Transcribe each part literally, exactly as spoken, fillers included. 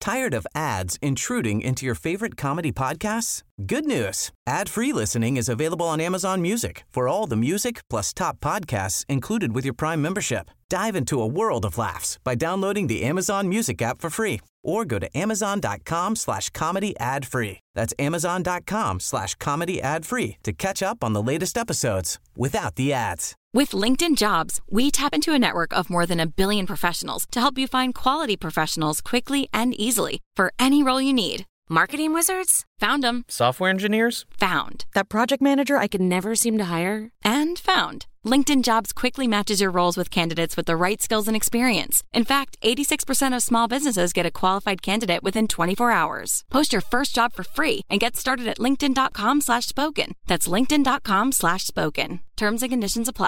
Tired of ads intruding into your favorite comedy podcasts? Good news. Ad-free listening is available on Amazon Music for all the music plus top podcasts included with your Prime membership. Dive into a world of laughs by downloading the Amazon Music app for free or go to amazon.com slash comedy ad free. That's amazon.com slash comedy ad free to catch up on the latest episodes without the ads. With LinkedIn Jobs, we tap into a network of more than a billion professionals to help you find quality professionals quickly and easily for any role you need. Marketing wizards? Found them. Software engineers? Found. That project manager I could never seem to hire? And found. LinkedIn Jobs quickly matches your roles with candidates with the right skills and experience. In fact, eighty-six percent of small businesses get a qualified candidate within twenty-four hours. Post your first job for free and get started at linkedin.com slash spoken. That's linkedin.com slash spoken. Terms and conditions apply.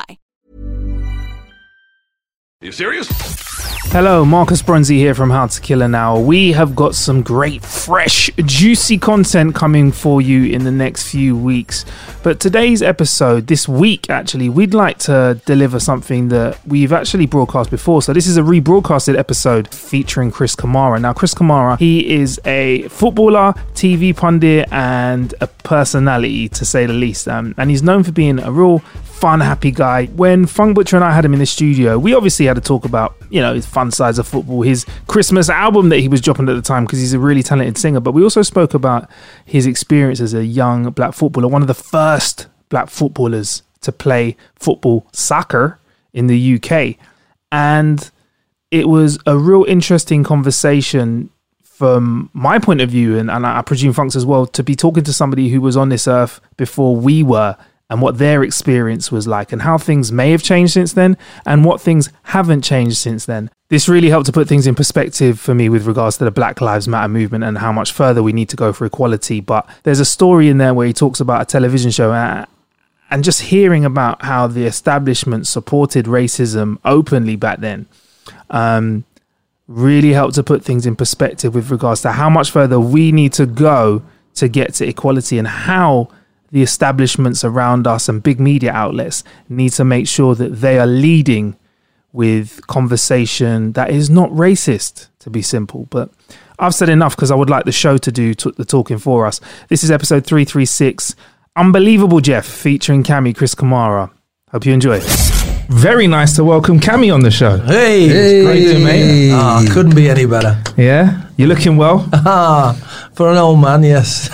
You serious? Hello, Marcus Bronzy here from How to Kill an Hour. We have got some great, fresh, juicy content coming for you in the next few weeks. But today's episode, this week actually, we'd like to deliver something that we've actually broadcast before. So this is a rebroadcasted episode featuring Chris Kamara. Now, Chris Kamara, he is a footballer, T V pundit, and a personality, to say the least. Um, and he's known for being a real fun, happy guy. When Fung Butcher and I had him in the studio, we obviously had to talk about, you know, his fun sides of football, his Christmas album that he was dropping at the time, because he's a really talented singer. But we also spoke about his experience as a young black footballer, one of the first black footballers to play football, soccer in the U K. And it was a real interesting conversation from my point of view, and, and I presume Funk's as well, to be talking to somebody who was on this earth before we were, and what their experience was like, and how things may have changed since then, and what things haven't changed since then. This really helped to put things in perspective for me with regards to the Black Lives Matter movement and how much further we need to go for equality. But there's a story in there where he talks about a television show, and just hearing about how the establishment supported racism openly back then um, really helped to put things in perspective with regards to how much further we need to go to get to equality, and how the establishments around us and big media outlets need to make sure that they are leading with conversation that is not racist, to be simple. But I've said enough, because I would like the show to do t- the talking for us. This is episode three thirty-six, Unbelievable Jeff, featuring Cammy, Chris Kamara. Hope you enjoy. Very nice to welcome Cammy on the show. Hey, hey. Great to mate. Ah, couldn't be any better. Yeah, you're looking well. Ah, for an old man, yes.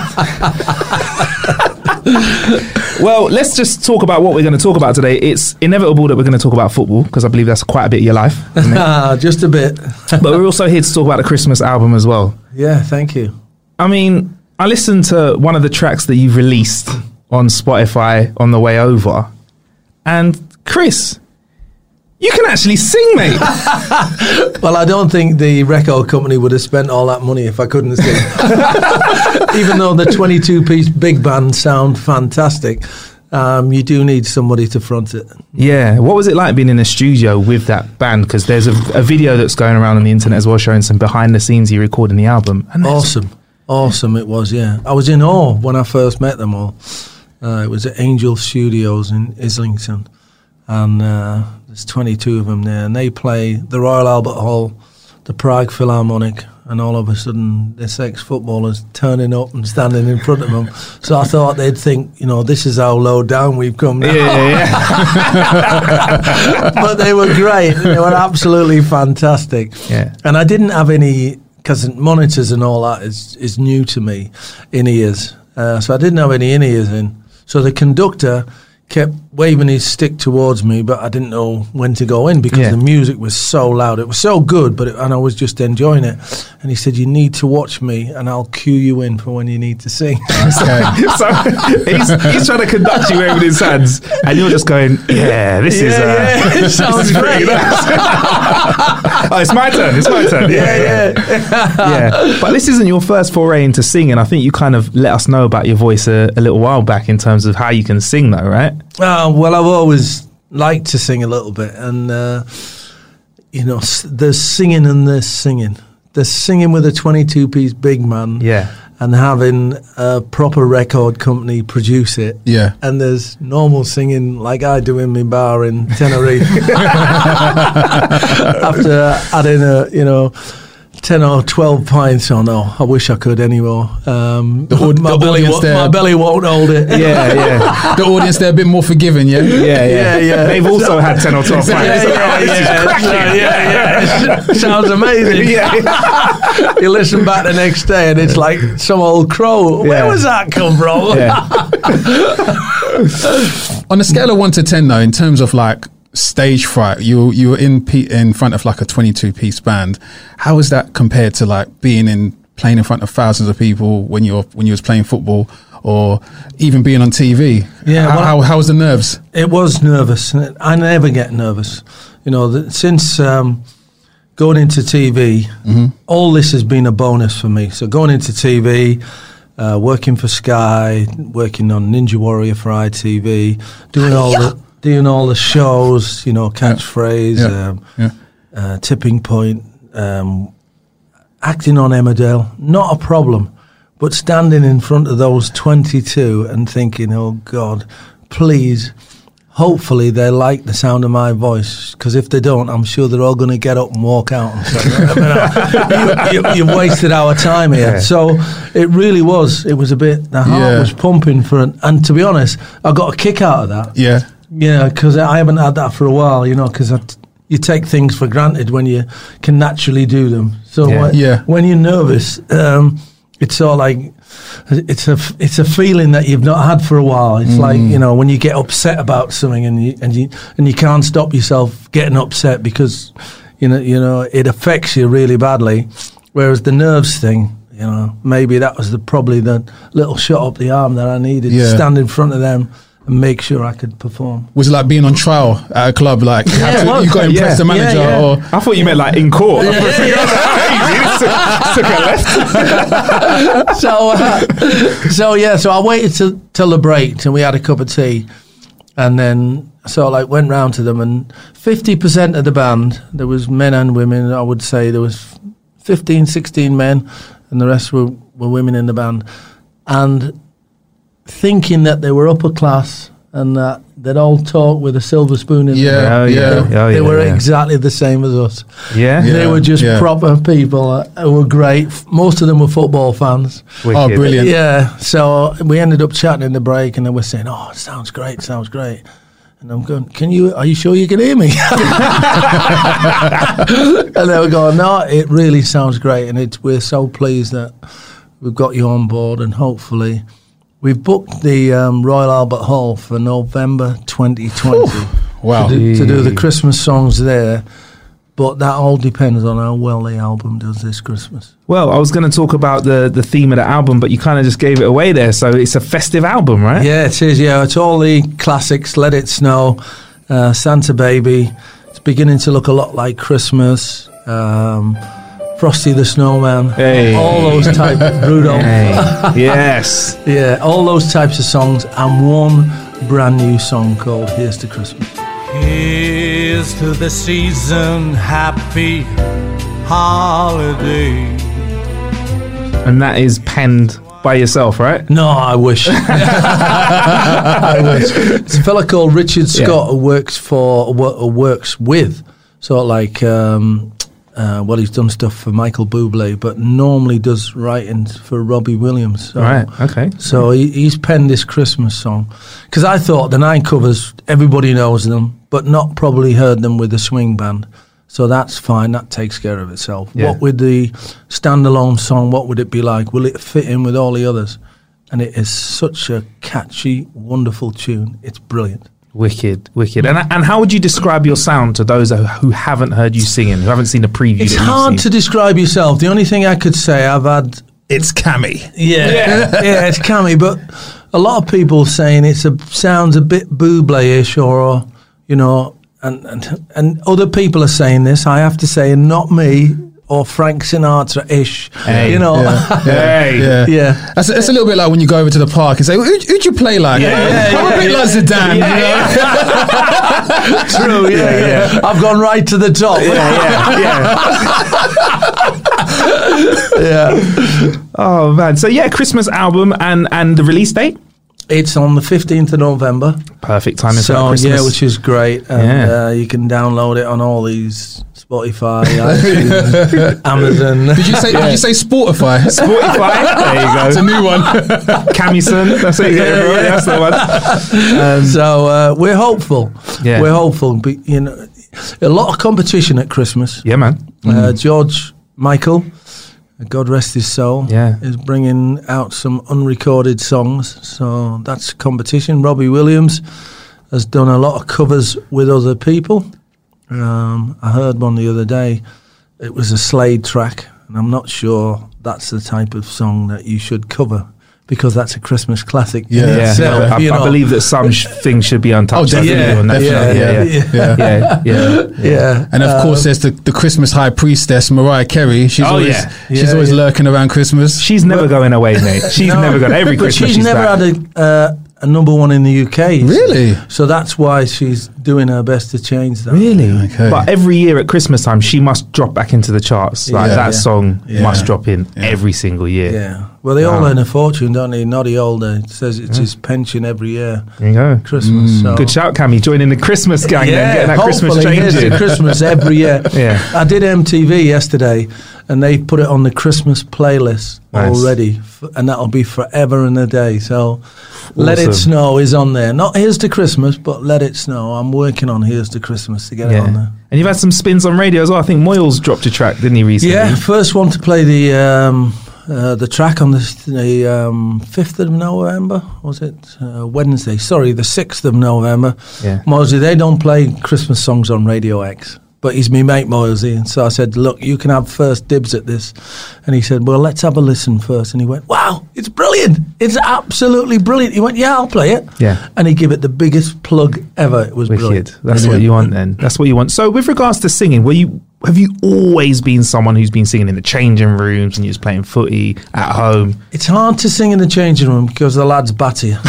Well, let's just talk about what we're going to talk about today. It's inevitable that we're going to talk about football, because I believe that's quite a bit of your life, isn't it? Ah, just a bit. But we're also here to talk about the Christmas album as well. Yeah, thank you. I mean, I listened to one of the tracks that you've released on Spotify on the way over, and Chris, you can actually sing, mate. Well, I don't think the record company would have spent all that money if I couldn't sing. Even though the twenty-two piece big band sound fantastic, um, you do need somebody to front it. Yeah. What was it like being in a studio with that band? Because there's a, a video that's going around on the internet as well, showing some behind the scenes you recording the album. And awesome. Awesome it was, yeah. I was in awe when I first met them all. Uh, it was at Angel Studios in Islington. And uh, there's twenty-two of them there, and they play the Royal Albert Hall, the Prague Philharmonic, and all of a sudden this ex-footballer's turning up and standing in front of them. So I thought they'd think, you know, this is how low down we've come now. Yeah, yeah. But they were great. They were absolutely fantastic. Yeah. And I didn't have any, because monitors and all that is, is new to me, in-ears. Uh, so I didn't have any in-ears in. So the conductor kept waving his stick towards me, but I didn't know when to go in, because yeah. the music was so loud. It was so good, but it, and I was just enjoying it. And he said, "You need to watch me, and I'll cue you in for when you need to sing." so he's, he's trying to conduct you with his hands, and you're just going, "Yeah, this yeah, is uh, yeah, it sounds this is great." Oh, it's my turn. It's my turn. Yeah, yeah, yeah. yeah. But this isn't your first foray into singing. I think you kind of let us know about your voice a, a little while back in terms of how you can sing, though, right? Uh, well, I've always liked to sing a little bit, and uh, you know, s- there's singing and there's singing. There's singing with a twenty-two piece big man, yeah, and having a proper record company produce it, yeah. And there's normal singing like I do in my bar in Tenerife after adding a, you know, ten or twelve pints. Oh no, I wish I could anymore. Um, The aud- my, the belly audience wo- there- my belly won't hold it. Yeah, yeah, The audience, they're a bit more forgiving, yeah? yeah, yeah. Yeah, yeah. They've also had ten or twelve Exactly. pints. Yeah, yeah, This is yeah, cracking. yeah, yeah. Sounds amazing. Yeah. You listen back the next day and it's like some old crow. Where Yeah. was that come from? Yeah. On a scale of one to ten, though, in terms of like stage fright, you you were in pe- in front of like a twenty-two piece band. How is that compared to like being in playing in front of thousands of people when you're when you was playing football, or even being on T V? Yeah, How well- how, how was the nerves? It was nervous. I never get nervous. You know, the, since um, going into T V, all this has been a bonus for me. So going into T V, uh, working for Sky, working on Ninja Warrior for I T V, doing all the doing all the shows. You know, Catchphrase, Yeah. Um, Yeah. uh, Tipping Point, um, acting on Emmerdale, not a problem. But standing in front of those twenty-two and thinking, oh God, please, hopefully they like the sound of my voice, because if they don't, I'm sure they're all going to get up and walk out and say, I mean, you, you, you've wasted our time here. Yeah. So it really was, it was a bit, the heart Yeah. was pumping for it. And to be honest, I got a kick out of that. Yeah. Yeah, because I haven't had that for a while, you know, because you take things for granted when you can naturally do them. So Yeah. when, Yeah. when you're nervous, um, it's all like it's a it's a feeling that you've not had for a while. It's like, you know, when you get upset about something and you and you and you can't stop yourself getting upset because you know you know it affects you really badly. Whereas the nerves thing, you know, maybe that was the probably the little shot up the arm that I needed Yeah. to stand in front of them and make sure I could perform. Was it like being on trial at a club? Like you, have it to, was. you got to impress Yeah. the manager, Yeah, yeah. or I thought you meant like in court. I thought you took, took a left. so, uh, so yeah, so I waited till, till the break and we had a cup of tea, and then so I like went round to them, and fifty percent of the band, there was men and women. I would say there was fifteen, sixteen men, and the rest were, were women in the band, and thinking that they were upper class and that they'd all talk with a silver spoon in Yeah. their mouth. Oh, yeah. Yeah. Oh, They yeah, were yeah. exactly the same as us. Yeah. Yeah. They were just yeah. proper people uh, who were great. F- Most of them were football fans. oh, Wicked. brilliant. Yeah, so we ended up chatting in the break, and they were saying, "Oh, it sounds great, sounds great." And I'm going, "Can you? Are you sure you can hear me?" And they were going, "No, it really sounds great, and it's, we're so pleased that we've got you on board, and hopefully." We've booked the um, Royal Albert Hall for November twenty twenty Wow. to, do, to do the Christmas songs there, but that all depends on how well the album does this Christmas. Well, I was going to talk about the, the theme of the album, but you kind of just gave it away there. So it's a festive album, right? Yeah, it is. Yeah, it's all the classics. Let It Snow, uh, Santa Baby. It's beginning to look a lot like Christmas. Um, Frosty the Snowman. Hey. All those types. Rudolph. Hey. Yes. Yeah, all those types of songs, and one brand new song called "Here's to Christmas." Here's to the season, happy holiday. And that is penned by yourself, right? No, I wish. I wish. It's a fella called Richard Scott Yeah. who works for, wo- who works with, sort of like, um, uh, well, he's done stuff for Michael Bublé, but normally does writing for Robbie Williams. So, Right. Okay. So he, he's penned this Christmas song. Because I thought the nine covers, everybody knows them, but not probably heard them with the swing band. So that's fine. That takes care of itself. Yeah. What would the standalone song, what would it be like? Will it fit in with all the others? And it is such a catchy, wonderful tune. It's brilliant. Wicked, wicked. And and how would you describe your sound to those who who haven't heard you singing, who haven't seen a preview? It's that you've hard seen? to describe yourself. The only thing I could say, I've had It's Cammy. Yeah, yeah, it's Cammy, but a lot of people saying it's a sounds a bit Bublé-ish, or you know, and, and and other people are saying this. I have to say, and not me or Frank Sinatra-ish. Hey. You know, Yeah. Hey. Yeah. yeah. That's, that's a little bit like when you go over to the park and say, "Who, who'd you play like?" Yeah, yeah, I'm a bit like Zidane. you know? True, yeah, yeah, I've gone right to the top. Yeah, yeah, yeah. yeah. Oh man. So yeah, Christmas album and and the release date. It's on the fifteenth of November. Perfect timing for So Christmas. yeah, which is great. And Yeah. uh, you can download it on all these Spotify, iTunes, Amazon. Did you say? Did you say Spotify? Spotify. There you go. It's a new one. Camison. That's it. Yeah, bro. That's the one. Um, so uh, we're hopeful. Yeah. We're hopeful. But, you know, a lot of competition at Christmas. yeah, man. Uh, George Michael, God rest his soul, Yeah. is bringing out some unrecorded songs. So that's competition. Robbie Williams has done a lot of covers with other people. Um, I heard one the other day. It was a Slade track, and I'm not sure that's the type of song that you should cover, because that's a Christmas classic. in Yeah. Yeah, itself, I, you I know. believe that some sh- things should be untouched. Oh, I definitely, believe on that. definitely, yeah, yeah, yeah, yeah, yeah. Yeah, And of um, course, there's the, the Christmas high priestess, Mariah Carey. She's Oh, always yeah. she's Yeah, always yeah. lurking around Christmas. She's never going away, mate. She's No, never going. Every but Christmas she's, she's never back. had a, uh, a number one in the U K. Really? So that's why she's doing her best to change that. Really? Okay. But every year at Christmas time, she must drop back into the charts. Like Yeah. that Yeah. song Yeah. must drop in every single year. Yeah. Well, they all Wow. earn a fortune, don't they? Noddy Older says it's his pension every year, There you go. Christmas. So. Good shout, Cammy. Joining the Christmas gang then, getting that Christmas hopefully change here's in. the Christmas every year. Yeah. I did M T V yesterday, and they put it on the Christmas playlist Nice. already, f- and that'll be forever and a day. So, Let It Awesome. Snow is on there. Not Here's to Christmas, but Let It Snow. I'm working on Here's to Christmas to get it on Yeah. there. And you've had some spins on radio as well. I think Moyles dropped a track, didn't he, recently? Yeah, first one to play the um, uh, the track on the, the um, fifth of November, was it? Uh, Wednesday, sorry, the sixth of November. Yeah. Mosley, they don't play Christmas songs on Radio X, but he's me mate Mosley, and so I said, look, you can have first dibs at this. And he said, well, let's have a listen first. And he went, wow, it's brilliant. It's absolutely brilliant. He went, yeah, I'll play it. Yeah. And he gave it the biggest plug ever. It was Wicked. brilliant. That's what Brilliant. you want then. That's what you want. So with regards to singing, were you have you always been someone who's been singing in the changing rooms and you're just playing footy at home? It's hard to sing in the changing room because the lads batter you.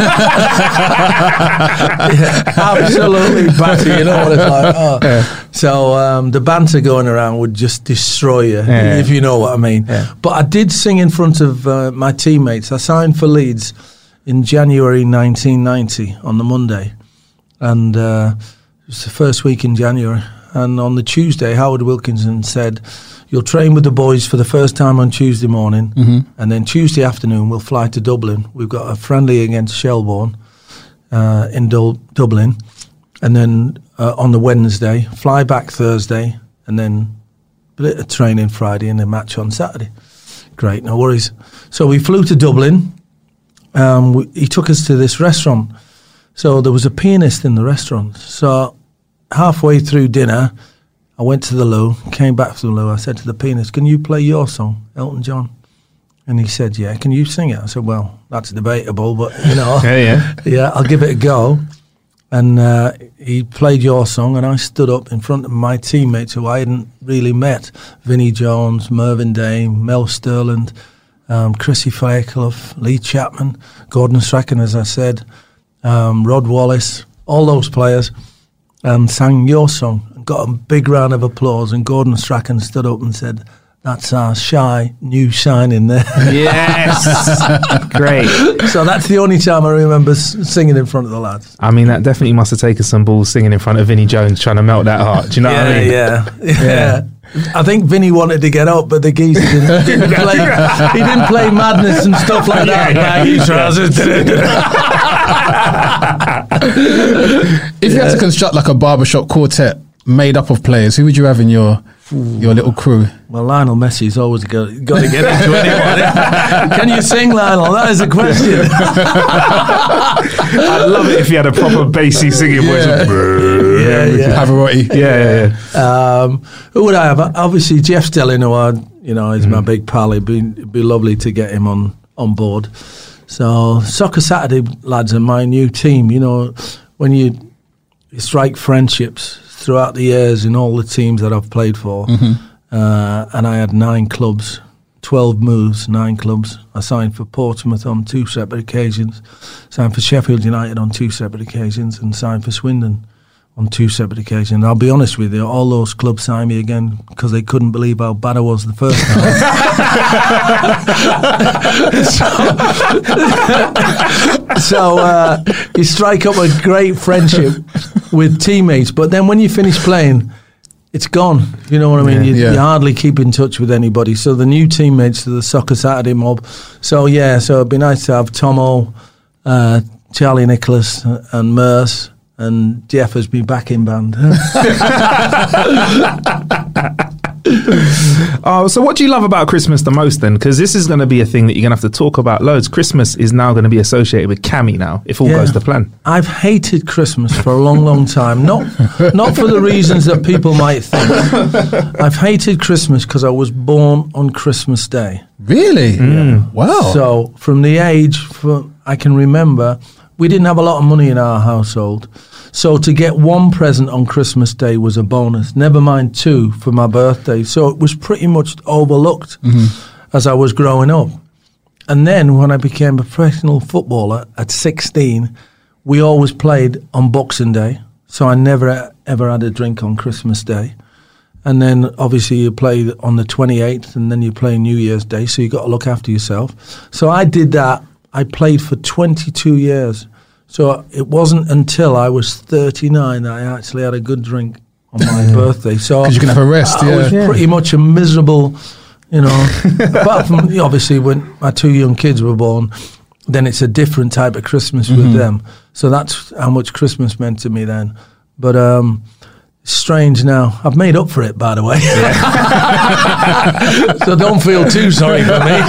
Yeah, absolutely batter you. You know what it's like. Oh. Yeah. So um, the banter going around would just destroy you, Yeah. if you know what I mean. Yeah. But I did sing in front of uh, my teammates. I signed for Leeds in January nineteen ninety on the Monday. And uh, it was the first week in January. And on the Tuesday, Howard Wilkinson said, you'll train with the boys for the first time on Tuesday morning. Mm-hmm. And then Tuesday afternoon, we'll fly to Dublin. We've got a friendly against Shelbourne uh, in Dul- Dublin. And then uh, on the Wednesday, fly back Thursday. And then a bit of training Friday and a match on Saturday. Great, no worries. So we flew to Dublin. Um, we, he took us to this restaurant. So there was a pianist in the restaurant. So halfway through dinner, I went to the loo, came back from the loo. I said to the pianist, can you play your song, Elton John? And he said, yeah. Can you sing it? I said, well, that's debatable, but, you know, Yeah, yeah. yeah, I'll give it a go. And uh, he played your song, and I stood up in front of my teammates who I hadn't really met. Vinnie Jones, Mervyn Dame, Mel Sterland, um, Chrissy Fairclough, Lee Chapman, Gordon Strachan, as I said, um, Rod Wallace, all those players, and sang your song. And got a big round of applause, and Gordon Strachan stood up and said, that's our shy new shining there. Yes. Great. So that's the only time I remember s- singing in front of the lads. I mean, that definitely must have taken some balls singing in front of Vinnie Jones trying to melt that heart. Do you know yeah, what I mean? yeah, yeah, I think Vinny wanted to get up, but the geese didn't, didn't play. He didn't play Madness and stuff like that. Yeah, yeah. Baggy trousers. If you had to construct like a barbershop quartet made up of players, who would you have in your your little crew? Well, Lionel Messi's always got, got to get into anyone. Can you sing, Lionel? That is a question. I'd love it if you had a proper bassy singing voice. Yeah, yeah. Pavarotti. Yeah, yeah, yeah. Um, who would I have? Obviously, Jeff Stelling, who I, you know, is my big pal. It'd be, it'd be lovely to get him on, on board. So, Soccer Saturday lads are my new team. You know, when you, you strike friendships throughout the years in all the teams that I've played for, Mm-hmm. uh, and I had nine clubs, twelve moves, nine clubs. I signed for Portsmouth on two separate occasions, signed for Sheffield United on two separate occasions, and signed for Swindon on two separate occasions. I'll be honest with you, all those clubs signed me again because they couldn't believe how bad I was the first time. so so uh, you strike up a great friendship with teammates, but then when you finish playing, it's gone. You know what I mean? Yeah, you, yeah. you hardly keep in touch with anybody. So the new teammates to the Soccer Saturday mob. So yeah, so it'd be nice to have Tomo, uh, Charlie Nicholas, and Merce, and Jeff as my backing band. Oh, so what do you love about Christmas the most then? Because this is going to be a thing that you're going to have to talk about loads. Christmas is now going to be associated with Cammy now, if all Yeah. goes to plan. I've hated Christmas for a long, long time. Not, not for the reasons that people might think. I've hated Christmas because I was born on Christmas Day. Really? Wow. So from the age for, I can remember, we didn't have a lot of money in our household. So to get one present on Christmas Day was a bonus, never mind two for my birthday. So it was pretty much overlooked as I was growing up. And then when I became a professional footballer at sixteen, we always played on Boxing Day. So I never ever had a drink on Christmas Day. And then obviously you play on the twenty-eighth and then you play New Year's Day. So you got to look after yourself. So I did that. I played for twenty-two years. So it wasn't until I was thirty-nine that I actually had a good drink on my birthday. So 'Cause you can have a rest, I yeah. was Yeah. pretty much a miserable, you know, apart from obviously when my two young kids were born, then it's a different type of Christmas with them. So that's how much Christmas meant to me then. But um, it's strange now. I've made up for it, by the way. So don't feel too sorry for me.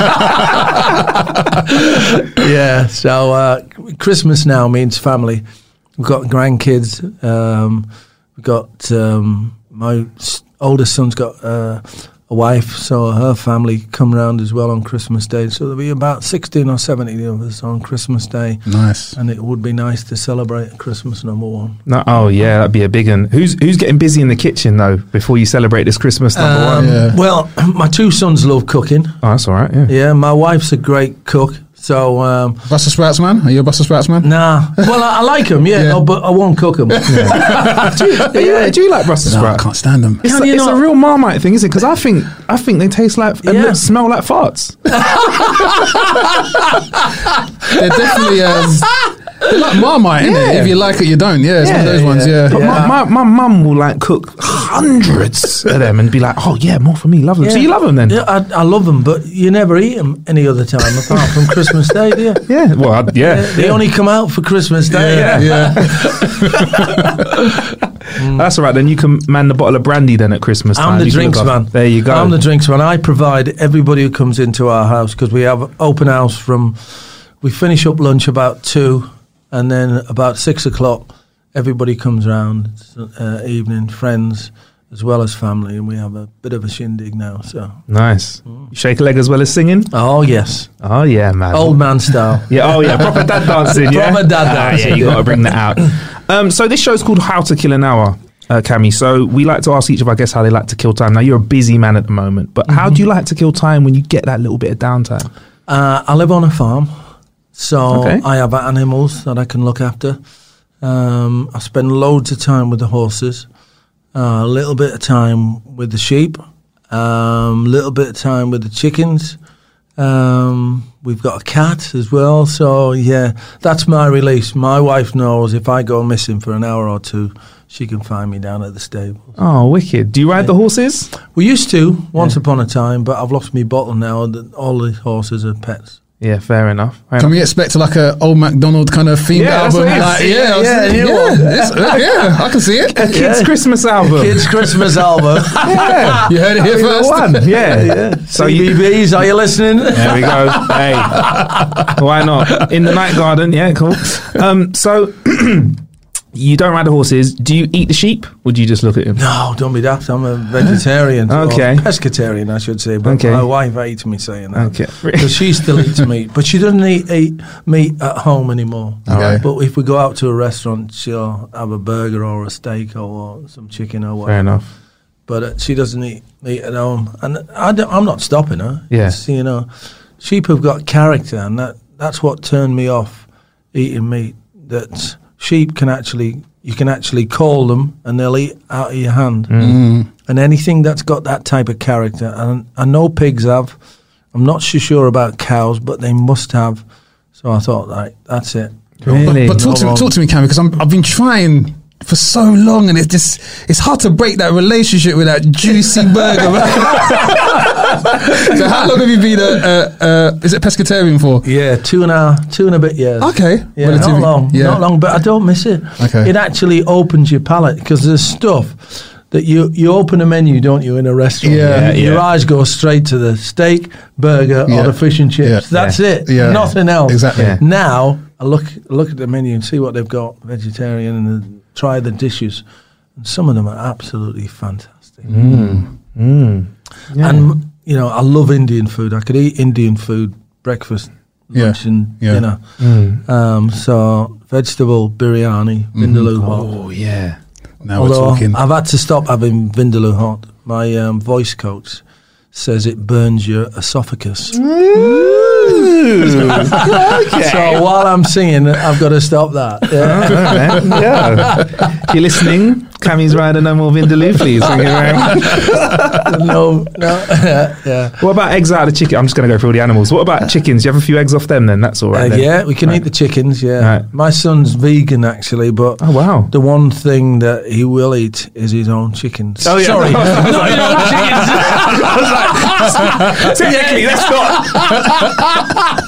Yeah, so uh, Christmas now means family. We've got grandkids. Um, we've got um, my s- oldest son's got uh, a wife, so her family come round as well on Christmas Day. So there'll be about sixteen or seventy of us on Christmas Day. Nice. And it would be nice to celebrate Christmas number one. No, oh yeah, that'd be a big one. Who's who's getting busy in the kitchen though before you celebrate this Christmas number Um, one? Yeah. Well, my two sons love cooking. Oh, that's all right. Yeah. Yeah, my wife's a great cook. So, um, Brussels sprouts man? Are you a Brussels sprouts man? nah. Well, I, I like them, yeah, Yeah. No, but I won't cook them. do, you, do you like Brussels No, I sprouts? can't stand them. It's, Can a, you it's a not? real Marmite thing, isn't it? Because I think I think they taste like and Yeah. look- smell like farts. They're definitely um, they're like Marmite, isn't it? Yeah. If you like it, you don't. Yeah, it's one of those ones. Yeah. But Yeah. my, my, my mum will like cook hundreds of them and be like, oh yeah, more for me, love them. So Yeah. you love them then? Yeah, I, I love them, but you never eat them any other time apart from Christmas Day, do you? Yeah, well, I- yeah. They only come out for Christmas Day. Yeah, yeah. That's all right. Then you can man the bottle of brandy then at Christmas time. I'm the You can drinks look man. after- There you go. I'm the drinks man. I provide everybody who comes into our house because we have open house from, we finish up lunch about two and then about six o'clock everybody comes round, uh, evening, friends as well as family, and we have a bit of a shindig now. So, Nice. You shake a leg as well as singing? oh yes, Oh yeah, man. old man style. Yeah, oh yeah, proper dad dancing, yeah? Proper dad Ah, dancing, yeah, you yeah. got to bring that out. Um, so this show's called How to Kill an Hour, uh, Cammy. So we like to ask each of our guests how they like to kill time. Now, you're a busy man at the moment, but how do you like to kill time when you get that little bit of downtime? Uh, I live on a farm, so Okay. I have animals that I can look after. Um, I spend loads of time with the horses, uh, a little bit of time with the sheep, a um, little bit of time with the chickens. Um, we've got a cat as well, so yeah, that's my release. My wife knows if I go missing for an hour or two, she can find me down at the stable. Oh, wicked. Do you ride the horses? We used to once upon a time, but I've lost my bottle now. And all the horses are pets. Yeah, fair enough. Fair Can enough. we expect like a old MacDonald kind of themed Yeah, that's album? what it is. Like, yeah, I was Yeah, thinking, you yeah, know. it's- uh, yeah, I can see it. A kids' Christmas album. Kids' Christmas album. Yeah. You heard it here We got first. one. Yeah. So C B you, Bs, are you listening? there we go. Hey, why not? In the night garden. Yeah, cool. Um, so you don't ride the horses. Do you eat the sheep? Or do you just look at them? No, don't be daft. I'm a vegetarian. Okay. Or pescatarian, I should say. But Okay. my wife hates me saying that. Okay. Because she still eats meat. But she doesn't eat, eat meat at home anymore. Okay. But if we go out to a restaurant, she'll have a burger or a steak or some chicken or whatever. Fair enough. But uh, she doesn't eat meat at home. And I don't, I'm not stopping her. Yeah. It's, you know, sheep have got character, and that, that's what turned me off eating meat. That sheep can actually, you can actually call them and they'll eat out of your hand. Mm. And anything that's got that type of character, and I know pigs have, I'm not so sure about cows, but they must have. So I thought, right, that's it. Really? But, but talk to me, No talk to me, Cam, because I'm, I've been trying for so long, and it's just it's hard to break that relationship with that juicy burger. So how long have you been a, a, a is it pescatarian for? Yeah, two and a two and a bit years. Okay, yeah, relatively, not long, yeah. not long, but I don't miss it. Okay, it actually opens your palate because there's stuff that you you open a menu, don't you, in a restaurant? Yeah, yeah your yeah. eyes go straight to the steak, burger, yeah. or the fish and chips. Yeah. That's yeah. it. Yeah. Nothing else. Exactly. Yeah. Now I look look at the menu and see what they've got vegetarian and the, try the dishes. And some of them are absolutely fantastic. Mm. Mm. Yeah. And, you know, I love Indian food. I could eat Indian food, breakfast, lunch Yeah. and Yeah. dinner. Mm. Um, so, vegetable biryani, vindaloo hot. Oh yeah. Now Although we're talking. I've had to stop having vindaloo hot. My um, voice coach says it burns your esophagus. Okay. So while I'm singing, I've got to stop that. Yeah. yeah. If you're listening, Cammy's rider no more Vindaloo, please. Thank you very much. no, no. yeah. What about eggs out of the chicken? I'm just going to go through all the animals. What about chickens? You have a few eggs off them then? That's all right. Uh, then. yeah, we can Right. eat the chickens, yeah. Right. My son's vegan, actually, but Oh, wow. the one thing that he will eat is his own chickens. Oh, yeah. Sorry, not his own chickens. I was like, technically, that's not.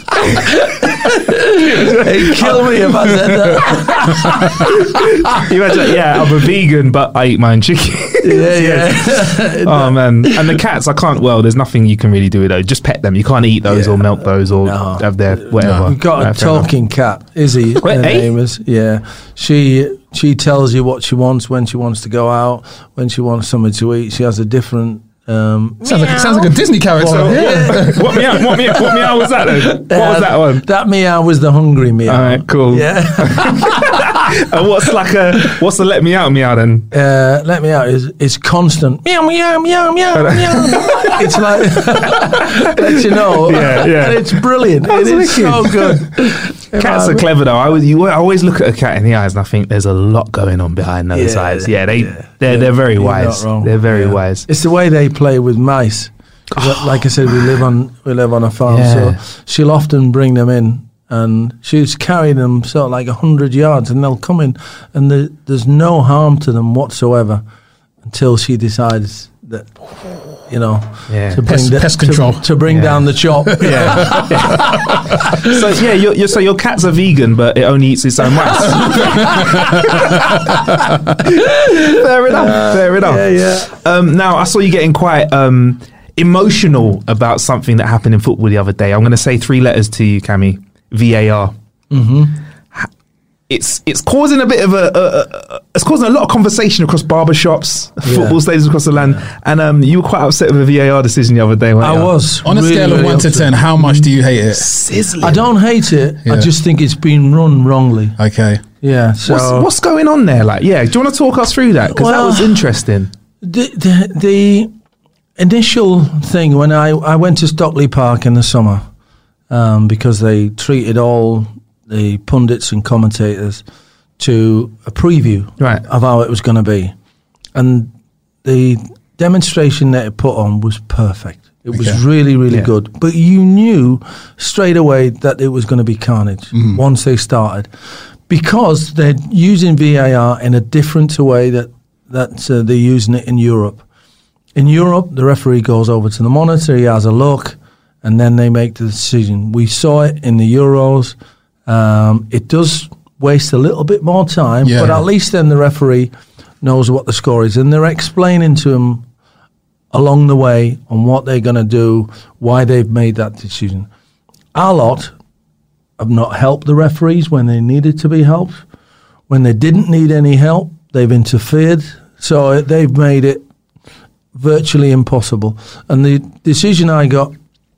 He'd kill me if I said that. You imagine, yeah, I'm a vegan, but I eat my own chicken. Yeah, yeah. Oh, man. And the cats, I can't, well, there's nothing you can really do with those. Just pet them. You can't eat those Yeah. or milk those or No. have their whatever. We've got No, a fair enough. talking cat, Izzy. Wait, her eh? name is. Yeah, she she tells you what she wants when she wants to go out, when she wants something to eat. She has a different. Um, Sounds like, sounds like a Disney character. Well, yeah. What meow? What meow? What meow was that then? What was that one? That meow was the hungry meow. All right, cool. Yeah. And what's like a what's the let me out meow then? Uh, let me out. Is it's constant meow meow meow meow meow. It's like let you know. Yeah, yeah. And it's brilliant. It is so good. Cats are clever though. I always you I always look at a cat in the eyes and I think there's a lot going on behind those Yeah, eyes. Yeah, they yeah. they're they're very You're wise. not wrong. They're very Yeah. wise. It's the way they play with mice. 'Cause like I said, we live on we live on a farm, Yeah. so she'll often bring them in, and she's carrying them sort of like a hundred yards, and they'll come in, and the, there's no harm to them whatsoever until she decides that, you know, Yeah. to bring Pest- the- pest to- control. to, bring Yeah. down the chop. Yeah. So yeah, you're, you're, so your cat's a vegan, but it only eats its own mice. Fair enough. Fair enough. Yeah, yeah. Um, now I saw you getting quite um, emotional about something that happened in football the other day. I'm going to say three letters to you, Cammy. V A R. Mm-hmm. It's it's causing a bit of a, a, a it's causing a lot of conversation across barbershops, Yeah. football stadiums across the land, and um, you were quite upset with the V A R decision the other day. Weren't I you? was On a really, scale of really one to upset. ten, how much do you hate it? sizzling. I don't hate it. Yeah. I just think it's been run wrongly. Okay. Yeah. So What's, what's going on there? Like, yeah, do you want to talk us through that? Because that Well- was interesting. The, the the initial thing when I, I went to Stockley Park in the summer, um, because they treated all the pundits and commentators to a preview Right. of how it was going to be, and the demonstration that it put on was perfect. It was Okay. really really Yeah. good, but you knew straight away that it was going to be carnage once they started, because they're using V A R in a different way that that uh, they're using it in Europe. In Europe, the referee goes over to the monitor, he has a look, and then they make the decision. We saw it in the Euros. Um, it does waste a little bit more time, Yeah. but at least then the referee knows what the score is, and they're explaining to him along the way on what they're going to do, why they've made that decision. Our lot have not helped the referees when they needed to be helped. When they didn't need any help, they've interfered. So they've made it virtually impossible. And the decision I got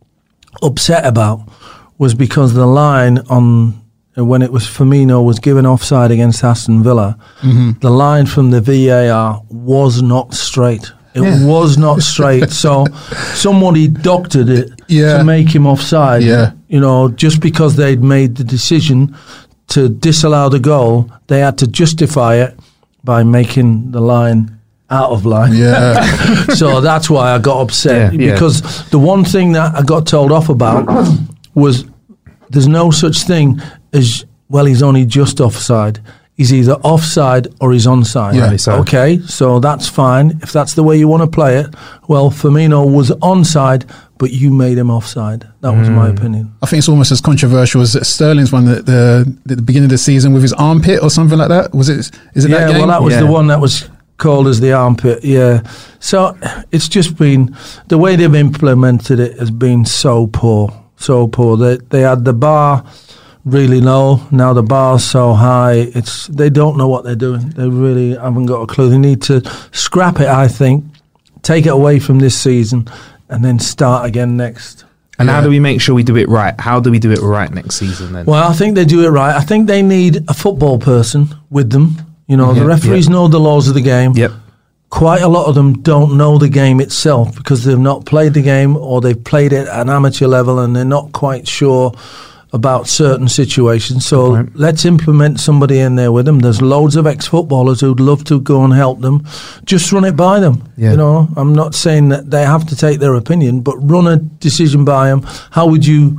upset about was because the line on when it was Firmino was given offside against Aston Villa, the line from the V A R was not straight. It Yeah. was not straight. So somebody doctored it Yeah. to make him offside. Yeah. You know, just because they'd made the decision to disallow the goal, they had to justify it by making the line out of line. Yeah. So that's why I got upset, Yeah, yeah. because the one thing that I got told off about was there's no such thing as, well, he's only just offside. he's either offside or he's onside. Yeah. So. Okay, so that's fine. If that's the way you want to play it, well, Firmino was onside, but you made him offside. That was Mm. my opinion. I think it's almost as controversial as Sterling's one at the, at the beginning of the season with his armpit or something like that. Was it? Is it Yeah, that game? well, that was Yeah. the one that was called as the armpit. Yeah. So it's just been the way they've implemented it has been so poor, so poor. They they had the bar really low. Now the bar's so high. It's they don't know what they're doing. They really haven't got a clue. They need to scrap it, I think, take it away from this season, and then start again next. And how Yeah. do we make sure we do it right? How do we do it right next season then? Well, I think they do it right. I think they need a football person with them. You know, Yeah, the referees yeah. know the laws of the game. Yep. Quite a lot of them don't know the game itself because they've not played the game or they've played it at an amateur level and they're not quite sure about certain situations. So Right. let's implement somebody in there with them. There's loads of ex-footballers who'd love to go and help them. Just run it by them. Yeah. You know, I'm not saying that they have to take their opinion, but run a decision by them. How would you...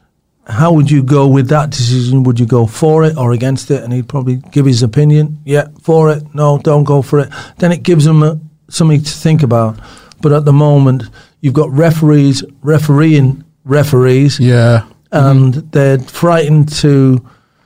How would you go with that decision? Would you go for it or against it? And he'd probably give his opinion. Yeah, for it. No, don't go for it. Then it gives them a, something to think about. But at the moment, you've got referees refereeing referees, Yeah. and they're frightened to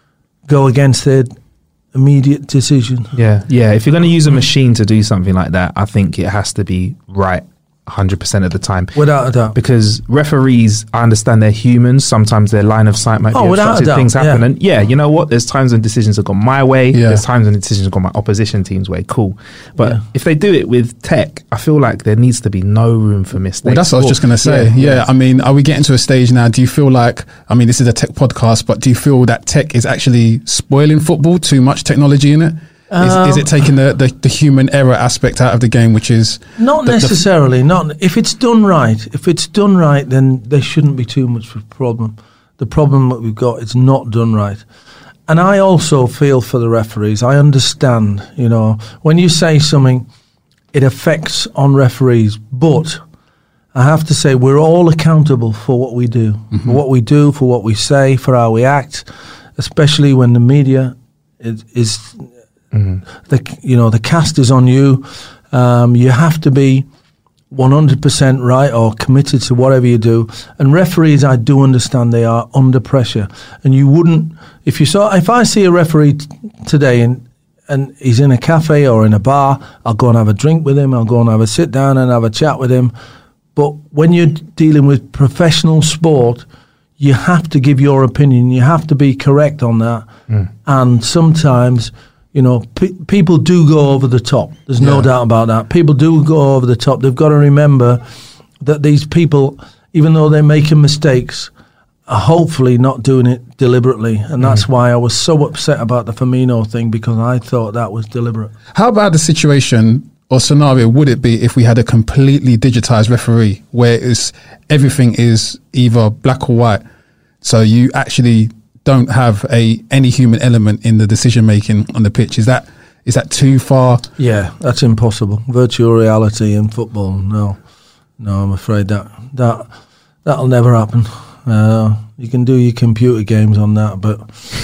go against their immediate decision. Yeah, yeah. If you're going to use a machine to do something like that, I think it has to be right one hundred percent of the time. Without a doubt. Because referees, I understand they're humans. Sometimes their line of sight might Oh, be without a obstructed. doubt, Things happen. yeah. And yeah, you know what? There's times when decisions have gone my way. Yeah. There's times when decisions have gone my opposition team's way. Cool. But Yeah. if they do it with tech, I feel like there needs to be no room for mistakes. Well, that's what I was Or- just going to say. Yeah, I mean, are we getting to a stage now? Do you feel like, I mean, this is a tech podcast, but do you feel that tech is actually spoiling football? Too much technology in it? Is, Um, is it taking the, the, the human error aspect out of the game, which is Not the- the- necessarily. Not if it's done right. If it's done right, then there shouldn't be too much of a problem. The problem that we've got is not done right. And I also feel for the referees. I understand, you know, when you say something, it affects on referees. But I have to say, we're all accountable for what we do, for what we do, for what we say, for how we act, especially when the media is. is The you know the cast is on you. Um, you have to be one hundred percent right or committed to whatever you do. And referees, I do understand they are under pressure. And you wouldn't if you saw if I see a referee t- today and and he's in a cafe or in a bar, I'll go and have a drink with him. I'll go and have a sit down and have a chat with him. But when you're dealing with professional sport, you have to give your opinion. You have to be correct on that. And sometimes. You know, pe- people do go over the top. There's no Yeah. doubt about that. People do go over the top. They've got to remember that these people, even though they're making mistakes, are hopefully not doing it deliberately. And that's why I was so upset about the Firmino thing, because I thought that was deliberate. How about the situation or scenario would it be if we had a completely digitized referee where it's, everything is either black or white? So you actually don't have a any human element in the decision making on the pitch. Is that is that too far? Yeah, that's impossible. Virtual reality in football, no. No, I'm afraid that that, that'll never happen. Uh, you can do your computer games on that, but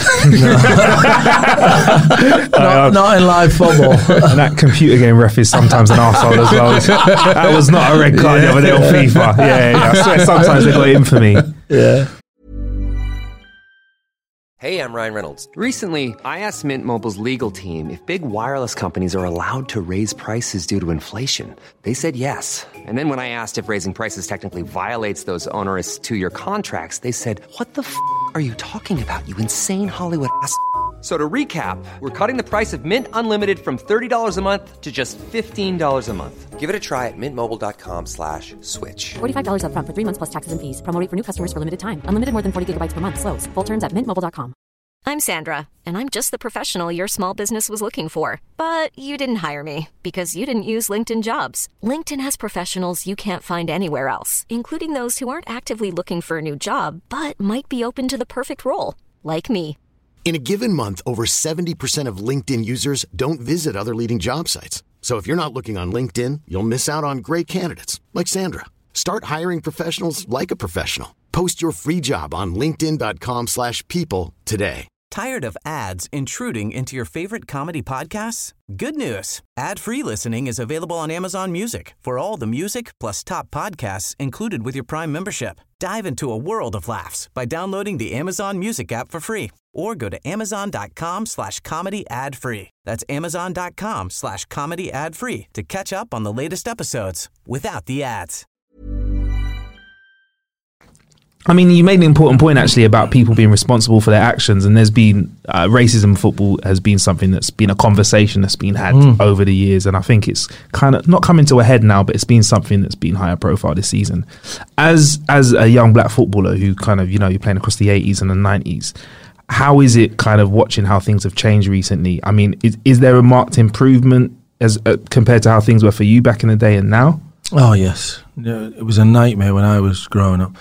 not, not in live football. And that computer game ref is sometimes an arsehole as well. That was not a red card the other day on FIFA. Yeah, yeah, yeah. I swear sometimes they got it in for me. Yeah. Hey, I'm Ryan Reynolds. Recently, I asked Mint Mobile's legal team if big wireless companies are allowed to raise prices due to inflation. They said yes. And then when I asked if raising prices technically violates those onerous two-year contracts, they said, "What the f*** are you talking about, you insane Hollywood ass?" So to recap, we're cutting the price of Mint Unlimited from thirty dollars a month to just fifteen dollars a month. Give it a try at mintmobile.com slash switch. forty-five dollars up front for three months plus taxes and fees. Promo rate for new customers for limited time. Unlimited more than forty gigabytes per month. Slows full terms at mint mobile dot com. I'm Sandra, and I'm just the professional your small business was looking for. But you didn't hire me because you didn't use LinkedIn Jobs. LinkedIn has professionals you can't find anywhere else, including those who aren't actively looking for a new job, but might be open to the perfect role, like me. In a given month, over seventy percent of LinkedIn users don't visit other leading job sites. So if you're not looking on LinkedIn, you'll miss out on great candidates like Sandra. Start hiring professionals like a professional. Post your free job on linkedin.com slash people today. Tired of ads intruding into your favorite comedy podcasts? Good news. Ad-free listening is available on Amazon Music for all the music plus top podcasts included with your Prime membership. Dive into a world of laughs by downloading the Amazon Music app for free or go to amazon.com slash comedy ad free. That's amazon.com slash comedy ad free to catch up on the latest episodes without the ads. I mean, you made an important point actually about people being responsible for their actions, and there's been uh, racism in football has been something that's been a conversation that's been had mm. over the years, and I think it's kind of not coming to a head now, but it's been something that's been higher profile this season. As as a young black footballer who kind of, you know, you're playing across the eighties and the nineties, how is it kind of watching how things have changed recently? I mean, is, is there a marked improvement as uh, compared to how things were for you back in the day and now? Oh yes, it was a nightmare when I was growing up.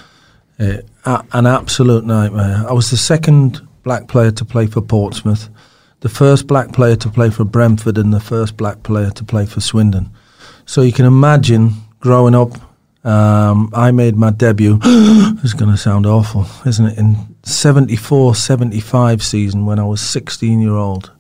Uh, an absolute nightmare. I was the second black player to play for Portsmouth, the first black player to play for Brentford, and the first black player to play for Swindon. So you can imagine growing up, um, I made my debut, it's going to sound awful, isn't it, in seventy-four seventy-five season when I was sixteen year old.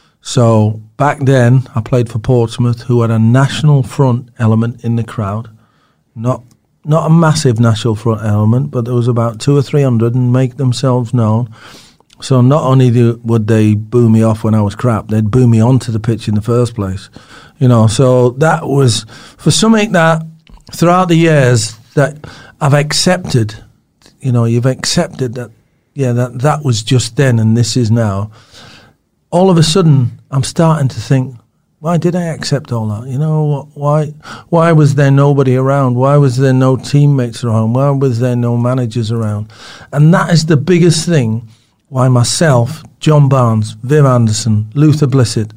So back then I played for Portsmouth, who had a national front element in the crowd, not Not a massive national front element, but there was about two or three hundred and make themselves known. So not only do, would they boo me off when I was crap, they'd boo me onto the pitch in the first place. You know, so that was, for something that throughout the years that I've accepted, you know, you've accepted that, yeah, that, that was just then and this is now. All of a sudden, I'm starting to think, why did I accept all that? You know, why why was there nobody around? Why was there no teammates around? Why was there no managers around? And that is the biggest thing why myself, John Barnes, Viv Anderson, Luther Blissett,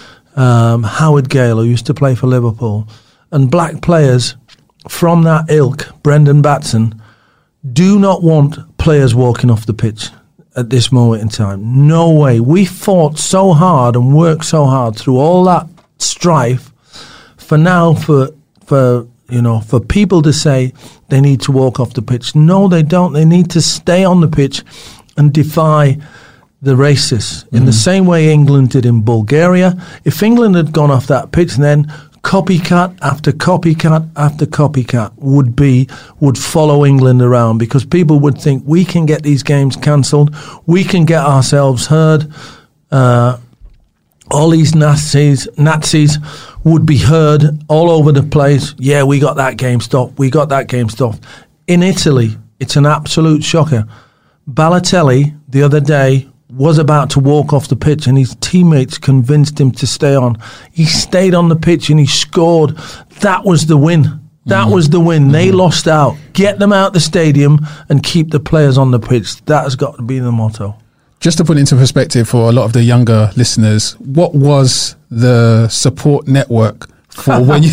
um, Howard Gale, who used to play for Liverpool, and black players from that ilk, Brendan Batson, do not want players walking off the pitch at this moment in time. No way. We fought so hard and worked so hard through all that strife for now for for you know for people to say they need to walk off the pitch. No, they don't. They need to stay on the pitch and defy the racists mm-hmm. in the same way England did in Bulgaria. If England had gone off that pitch, then copycat after copycat after copycat would be would follow England around, because people would think we can get these games cancelled, we can get ourselves heard. Uh, all these Nazis Nazis would be heard all over the place. Yeah, we got that game stopped. We got that game stopped. In Italy, it's an absolute shocker. Balotelli the other day was about to walk off the pitch and his teammates convinced him to stay on. He stayed on the pitch and he scored. That was the win. That mm-hmm. was the win. They mm-hmm. lost out. Get them out the stadium and keep the players on the pitch. That has got to be the motto. Just to put into perspective for a lot of the younger listeners, what was the support network for when you...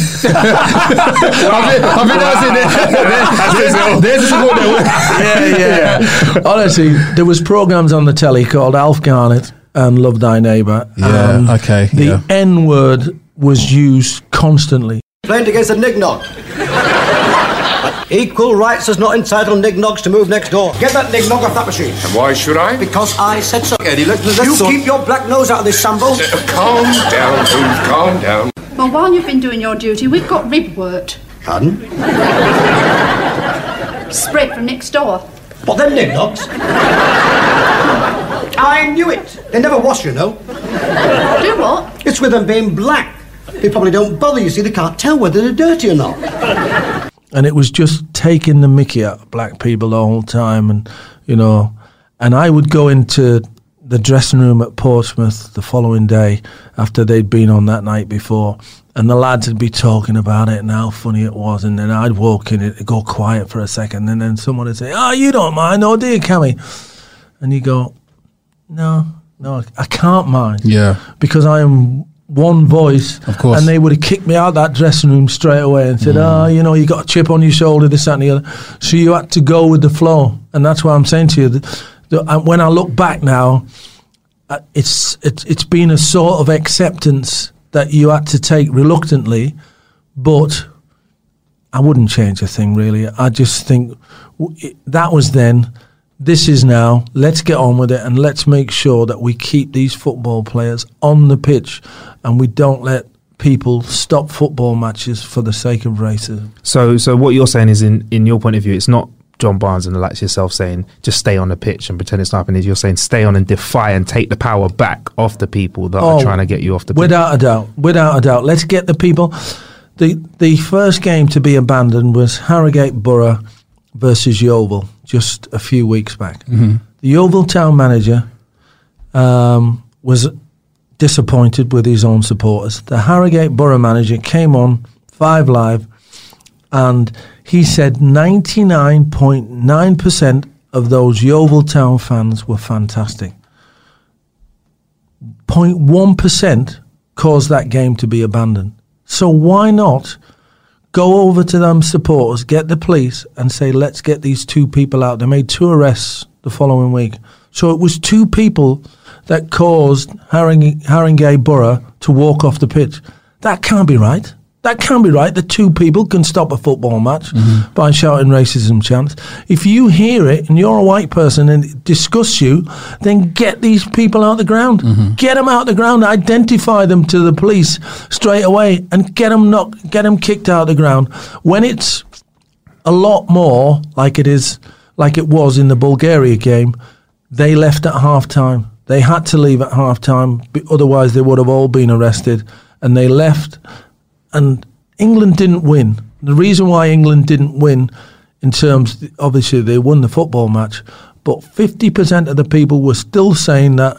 I mean, there's a support network. Yeah, yeah. Honestly, there was programs on the telly called Alf Garnett and Love Thy Neighbour. Yeah, and okay. The yeah. N-word was used constantly. Playing against a nignog. Equal rights does not entitle nignogs to move next door. Get that nignog off that machine. And why should I? Because I said so. Eddie, look, you son. keep your black nose out of this, Sambo. Uh, calm down, dude, calm down. Well, while you've been doing your duty, we've got rib wort. Pardon? Spread from next door. What, them nignogs? I knew it. They never wash, you know. Do what? It's with them being black. They probably don't bother, you see. They can't tell whether they're dirty or not. And it was just taking the mickey out of black people the whole time. And, you know, and I would go into the dressing room at Portsmouth the following day after they'd been on that night before, and the lads would be talking about it and how funny it was, and then I'd walk in, it'd go quiet for a second, and then someone would say, oh, you don't mind, oh, do you, Cammy? And you go, no, no, I can't mind. Yeah. Because I am one voice, of course, and they would have kicked me out that dressing room straight away and said, mm. oh, you know, you got a chip on your shoulder, this, that, and the other. So you had to go with the flow, and that's why I'm saying to you, that, that when I look back now, uh, it's, it's it's been a sort of acceptance that you had to take reluctantly, but I wouldn't change a thing, really. I just think w- it, that was then. this is now, let's get on with it and let's make sure that we keep these football players on the pitch and we don't let people stop football matches for the sake of racism. So so what you're saying is, in, in your point of view, it's not John Barnes and the likes of yourself saying just stay on the pitch and pretend it's not happening. You're saying stay on and defy and take the power back off the people that oh, are trying to get you off the pitch. Without a doubt. Without a doubt. Let's get the people. The, the first game to be abandoned was Harrogate Borough versus Yeovil just a few weeks back. Mm-hmm. The Yeovil town manager um, was disappointed with his own supporters. The Harrogate Borough manager came on Five Live and he said ninety-nine point nine percent of those Yeovil town fans were fantastic. zero point one percent caused that game to be abandoned. So why not go over to them supporters, get the police and say, let's get these two people out. They made two arrests the following week. So it was two people that caused Haring- Haringey Borough to walk off the pitch. That can't be right. That can't be right. The two people can stop a football match mm-hmm. by shouting racism chants. If you hear it and you're a white person and it disgusts you, then get these people out the ground. Mm-hmm. Get them out the ground. Identify them to the police straight away and get them knock, get them kicked out the ground. When it's a lot more like it is, like it was in the Bulgaria game, they left at half time. They had to leave at half time, otherwise they would have all been arrested. And they left. And England didn't win. The reason why England didn't win, in terms, obviously they won the football match, but fifty percent of the people were still saying that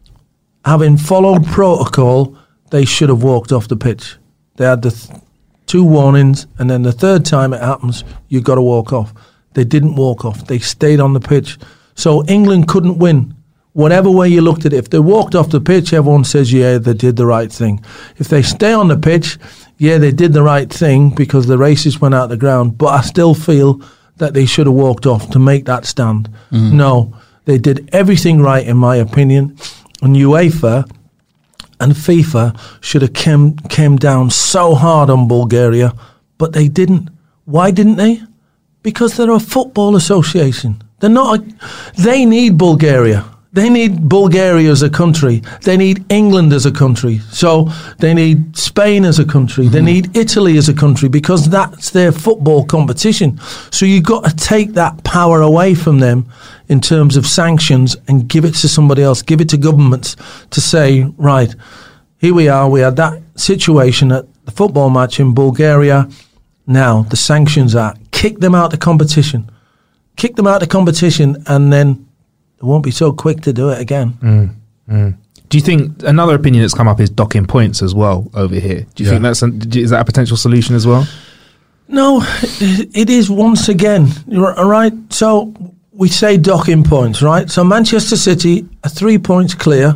having followed protocol, they should have walked off the pitch. They had the th- two warnings, and then the third time it happens, you've got to walk off. They didn't walk off. They stayed on the pitch. So England couldn't win. Whatever way you looked at it, if they walked off the pitch, everyone says, yeah, they did the right thing. If they stay on the pitch, yeah, they did the right thing because the racists went out the ground, but I still feel that they should have walked off to make that stand. Mm. No, they did everything right, in my opinion, and UEFA and FIFA should have came, came down so hard on Bulgaria, but they didn't. Why didn't they? Because they're a football association. They're not. A, they need Bulgaria. They need Bulgaria as a country. They need England as a country. So they need Spain as a country. Mm-hmm. They need Italy as a country because that's their football competition. So you've got to take that power away from them in terms of sanctions and give it to somebody else. Give it to governments to say, right, here we are. We had that situation at the football match in Bulgaria. Now the sanctions are kick them out of the competition. Kick them out of the competition and then they won't be so quick to do it again. Mm, mm. Do you think another opinion that's come up is docking points as well over here? Do you yeah. think that's a, is that a potential solution as well? No, it is once again. All right. So we say docking points, right? So Manchester City are three points clear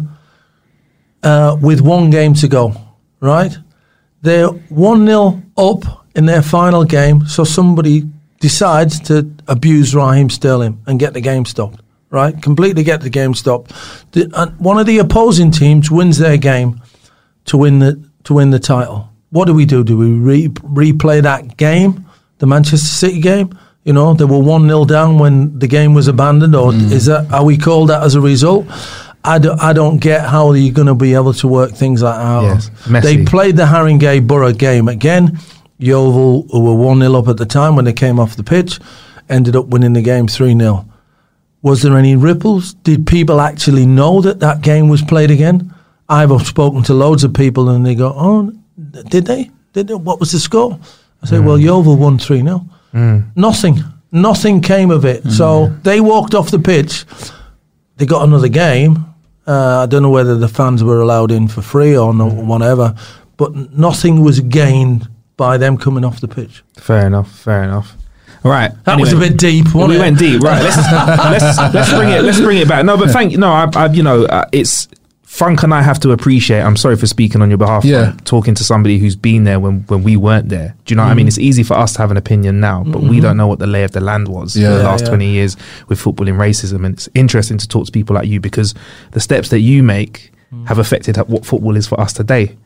uh, with one game to go, right? They're one nil up in their final game. So somebody decides to abuse Raheem Sterling and get the game stopped. Right, completely get the game stopped. The, uh, one of the opposing teams wins their game to win the to win the title. What do we do? Do we re- replay that game, the Manchester City game? You know, they were one nil down when the game was abandoned, or mm. is that are we called that as a result? I, do, I don't get how you're going to be able to work things like that out. Yes, they played the Haringey Borough game again. Yeovil, who were one nil up at the time when they came off the pitch, ended up winning the game three nil. Was there any ripples? Did people actually know that that game was played again? I've spoken to loads of people and they go, oh, did they? Did they? What was the score? I say, mm. well, Yeovil won three nil. Mm. Nothing. Nothing came of it. Mm. So they walked off the pitch. They got another game. Uh, I don't know whether the fans were allowed in for free or no, mm. whatever, but nothing was gained by them coming off the pitch. Fair enough, fair enough. Right, that anyway, was a bit deep. Wasn't we it? went deep, right? Let's, let's let's bring it. Let's bring it back. No, but thank you. No, I, I you know, uh, it's Funk and I have to appreciate. I'm sorry for speaking on your behalf. Yeah, Funk, talking to somebody who's been there when, when we weren't there. Do you know mm. what I mean? It's easy for us to have an opinion now, but mm-hmm. we don't know what the lay of the land was yeah. for the yeah, last yeah. twenty years with football and racism. And it's interesting to talk to people like you because the steps that you make mm. have affected what football is for us today.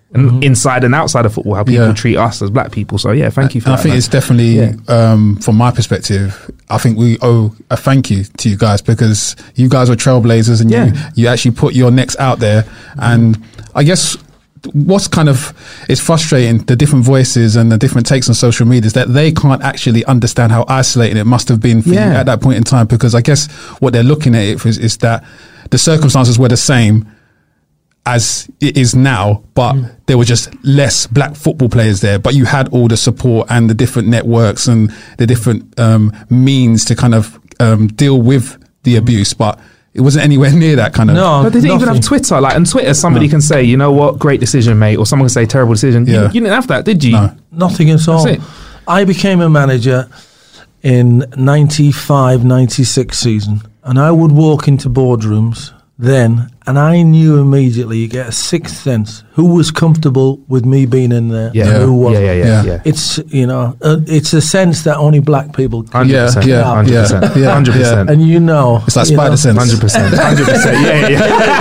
and Mhm. inside and outside of football, how people Yeah. treat us as black people. So yeah, thank you for And that. I think man. it's definitely, Yeah. um, from my perspective, I think we owe a thank you to you guys because you guys were trailblazers and Yeah. you, you actually put your necks out there. And I guess what's kind of is frustrating, the different voices and the different takes on social media, is that they can't actually understand how isolating it must have been for Yeah. you at that point in time. Because I guess what they're looking at it is, is that the circumstances were the same as it is now, but mm. there were just less black football players there, but you had all the support and the different networks and the different um, means to kind of um, deal with the mm. abuse, but it wasn't anywhere near that kind of. No, but they didn't nothing. even have Twitter. Like on Twitter, somebody No. can say, you know what, great decision, mate, or someone can say terrible decision. You, Yeah. you didn't have that, did you? No. Nothing at all. That's it. I became a manager in ninety-five ninety-six season, and I would walk into boardrooms then, and I knew immediately, you get a sixth sense, who was comfortable with me being in there Yeah. and who Yeah, wasn't. yeah, yeah, yeah. yeah. It's, you know, uh, it's a sense that only black people can Hundred percent, Yeah, yeah, hundred percent, yeah, yeah, hundred yeah. percent. And you know. It's like you spider know, sense. Hundred percent, hundred percent. Yeah,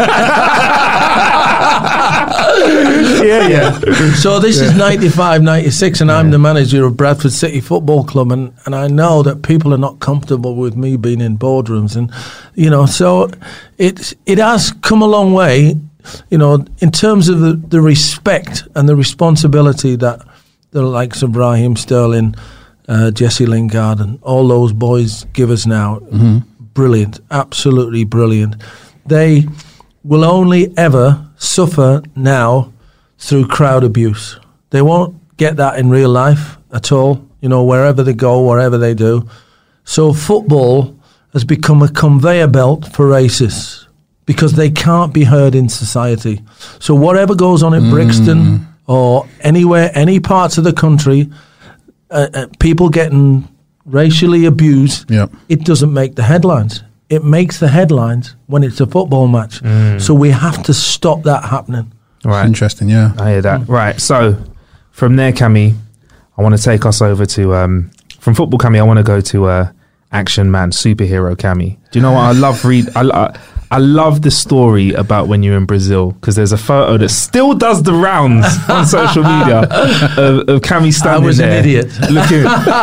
yeah, yeah, yeah. So this is ninety-five ninety-six, and I'm the manager of Bradford City Football Club, and, and I know that people are not comfortable with me being in boardrooms, and you know, so it it has come a long way, you know, in terms of the, the respect and the responsibility that the likes of Raheem Sterling, uh, Jesse Lingard, and all those boys give us now. Mm-hmm. Brilliant, absolutely brilliant. They will only ever suffer now through crowd abuse. They won't get that in real life at all, you know, wherever they go, wherever they do. So football has become a conveyor belt for racists because they can't be heard in society. So whatever goes on in Mm. Brixton or anywhere, any parts of the country, uh, uh, people getting racially abused, Yep. it doesn't make the headlines. It makes the headlines when it's a football match. Mm. So we have to stop that happening. Right. Interesting, yeah. I hear that. Right. So from there, Cammy, I want to take us over to um, from football, Cammy. I want to go to uh, action man, superhero Cammy. Do you know what I love? Read. I, I, I love the story about when you're in Brazil because there's a photo that still does the rounds on social media of, of Cammy standing I was there, an idiot. looking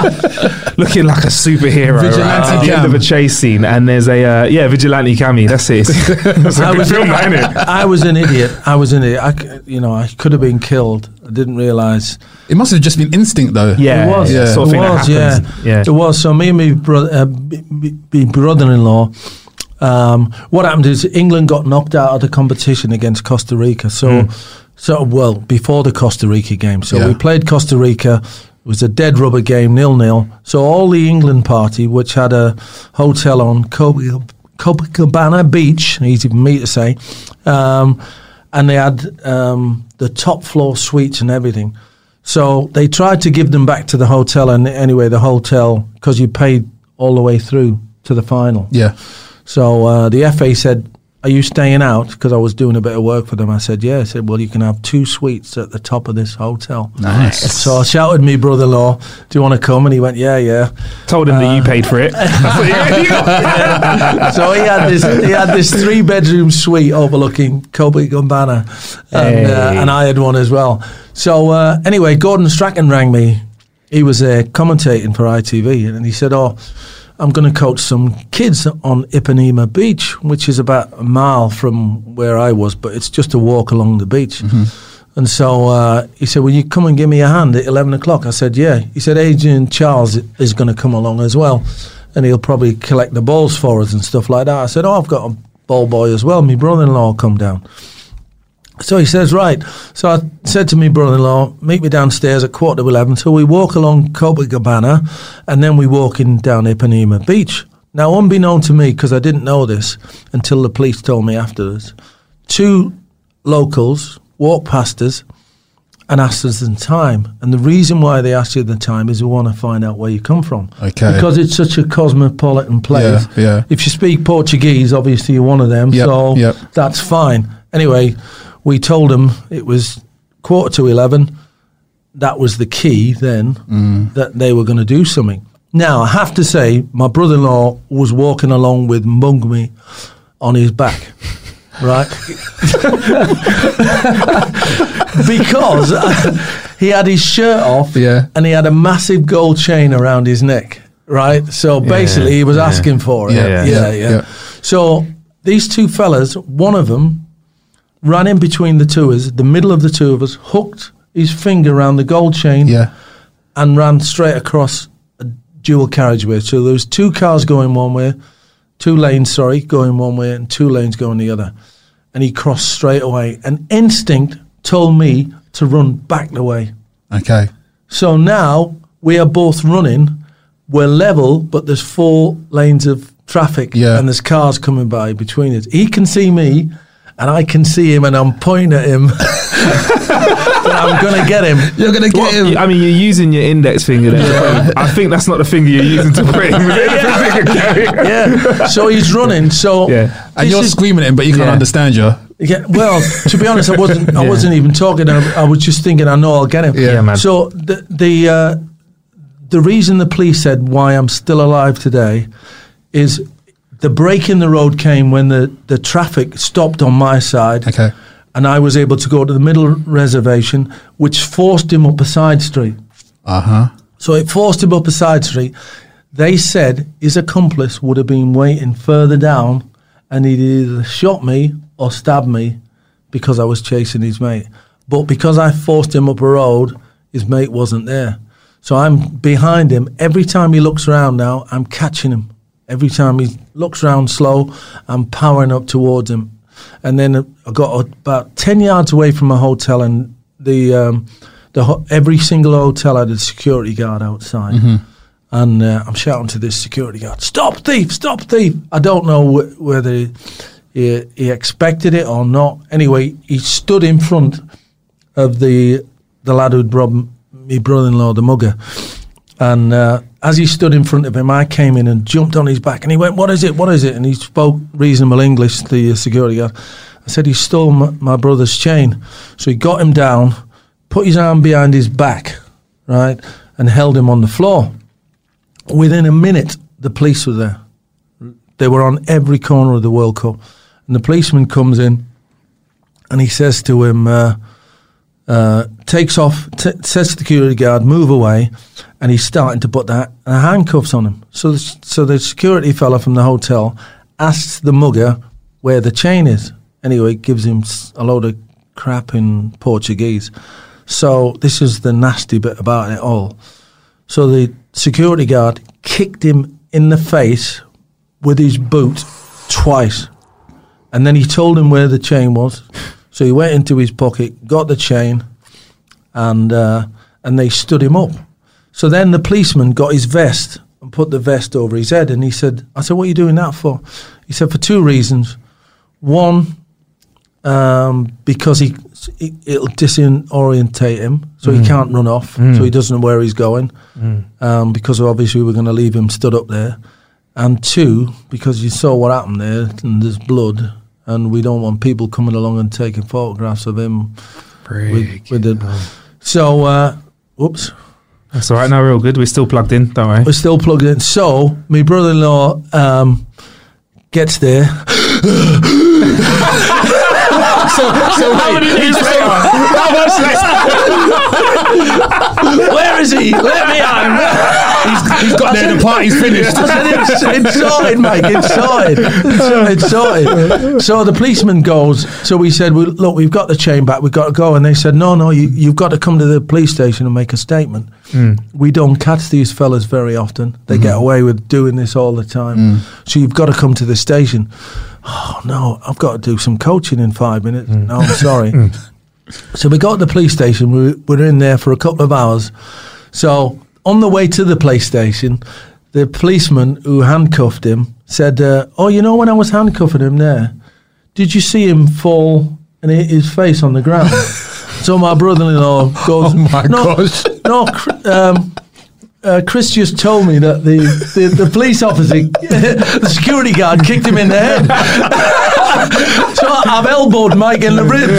looking like a superhero Vigilante right, at the Cam. end of a chase scene. And there's a uh, yeah, vigilante Cammy. That's it. It's a I good was, film, that, isn't it? I was an idiot. I was an idiot. I, c- you know, I could have been killed. I didn't realise. It must have just been instinct, though. Yeah, It was. yeah, sort of it thing that was, yeah. happens. Yeah. It was. So me and my, bro- uh, b- b- my brother-in-law, um, what happened is England got knocked out of the competition against Costa Rica. So, Mm. so well, before the Costa Rica game. So Yeah. we played Costa Rica. It was a dead rubber game, nil-nil. So all the England party, which had a hotel on Cop- Copacabana Beach, easy for me to say, um, and they had um, the top floor suites and everything. So they tried to give them back to the hotel, and anyway, the hotel, because you paid all the way through to the final. Yeah. So uh, the F A said, "Are you staying out?" Because I was doing a bit of work for them. I said, "Yeah." I said, "Well, you can have two suites at the top of this hotel." Nice. So I shouted to me brother-in-law, "Do you want to come?" And he went, "Yeah, yeah." Told him that you paid for it. So he had this he had this three bedroom suite overlooking Copacabana, and, Hey. uh, and I had one as well. So uh, anyway, Gordon Strachan rang me. He was uh, commentating for I T V, and he said, "Oh, I'm going to coach some kids on Ipanema Beach, which is about a mile from where I was, but it's just a walk along the beach." Mm-hmm. And so uh, he said, "Will you come and give me a hand at eleven o'clock?" I said, "Yeah." He said, "Adrian Charles is going to come along as well, and he'll probably collect the balls for us and stuff like that." I said, "Oh, I've got a ball boy as well. My brother-in-law will come down." So he says, "Right." So I said to my brother-in-law, "Meet me downstairs at quarter to eleven." So we walk along Copacabana, and then we walk in down Ipanema Beach. Now, unbeknown to me, because I didn't know this until the police told me afterwards, two locals walked past us and asked us the time. And the reason why they asked you the time is we want to find out where you come from. Okay. Because it's such a cosmopolitan place. Yeah, yeah. If you speak Portuguese, obviously you're one of them. Yep, so yep. that's fine. Anyway, we told them it was quarter to eleven. That was the key then, Mm. that they were going to do something. Now, I have to say, my brother-in-law was walking along with Mungmi on his back. right? Because he had his shirt off, yeah. and he had a massive gold chain around his neck, right? So basically, yeah, he was yeah. asking for it. Yeah, Yeah, yeah, yeah. yeah. yeah. So these two fellas, one of them ran in between the two of us, the middle of the two of us, hooked his finger around the gold chain, Yeah. and ran straight across a dual carriageway. So there was two cars going one way, two lanes, sorry, going one way, and two lanes going the other. And he crossed straight away. And instinct told me to run back the way. Okay. So now we are both running. We're level, but there's four lanes of traffic, Yeah. and there's cars coming by between us. He can see me, and I can see him, and I'm pointing at him. I'm going to get him. You're going to get What- him. I mean, you're using your index finger there. I think that's not the finger you're using to put him. Yeah. So he's running. So Yeah. And this you're is- screaming at him, but you can't Yeah. understand you. Yeah, well, to be honest, I wasn't. I Yeah. wasn't even talking. I, I was just thinking. I know I'll get him. Yeah, man. So the the uh, the reason the police said why I'm still alive today is the break in the road came when the the traffic stopped on my side. Okay. And I was able to go to the middle reservation, which forced him up a side street. Uh huh. So it forced him up a side street. They said his accomplice would have been waiting further down, and he'd either shot me or stabbed me because I was chasing his mate. But because I forced him up a road, his mate wasn't there. So I'm behind him. Every time he looks around now, I'm catching him. Every time he looks around slow, I'm powering up towards him. And then I got about ten yards away from a hotel, and the um, the ho- every single hotel had a security guard outside. Mm-hmm. And uh, I'm shouting to this security guard, "Stop thief! Stop thief!" I don't know wh- whether he, he expected it or not. Anyway, he stood in front of the the lad who'd robbed my brother-in-law, the mugger. And uh, as he stood in front of him, I came in and jumped on his back, and he went, "What is it? What is it?" And he spoke reasonable English, the uh, security guard. I said, "He stole my, my brother's chain." So he got him down, put his arm behind his back, right, and held him on the floor. Within a minute, the police were there. They were on every corner of the World Cup. And the policeman comes in, and he says to him, uh, uh, takes off, t- says to the security guard, "Move away," and he's starting to put the, the handcuffs on him. So the, so the security fella from the hotel asks the mugger where the chain is. Anyway, gives him a load of crap in Portuguese. So this is the nasty bit about it all. So the security guard kicked him in the face with his boot twice. And then he told him where the chain was. So he went into his pocket, got the chain, and uh, and they stood him up. So then the policeman got his vest and put the vest over his head. And he said, I said, "What are you doing that for?" He said, "For two reasons. One, um, because he, it, it'll disorientate him, so Mm. he can't run off, Mm. so he doesn't know where he's going, Mm. um, because obviously we're going to leave him stood up there. And two, because you saw what happened there, and there's blood, and we don't want people coming along and taking photographs of him with, with the." So, uh, whoops. That's all right. No, we're all good. We're still plugged in. Don't worry. We're still plugged in. So, my brother-in-law um, gets there. so, so How wait, many days he's- later? How much Where is he? Let me on. He's, he's got there, the party's finished. I said, it's, it's sorted, Mike. It's sorted. It's, it's sorted. So the policeman goes. So we said, well, "Look, we've got the chain back. We've got to go." And they said, "No, no, you, you've got to come to the police station and make a statement. Mm. We don't catch these fellas very often. They Mhm. get away with doing this all the time. Mm. So you've got to come to the station." "Oh no, I've got to do some coaching in five minutes." "No, I'm sorry." So we got to the police station. We were in there for a couple of hours. So on the way to the police station, the policeman who handcuffed him said, uh, "Oh, you know, when I was handcuffing him there, did you see him fall and hit his face on the ground?" So my brother-in-law goes, Oh my "No, gosh. no, Cr- um, uh, Chris just told me that the, the, the police officer, the security guard, kicked him in the head." So I've elbowed Mike in the ribs.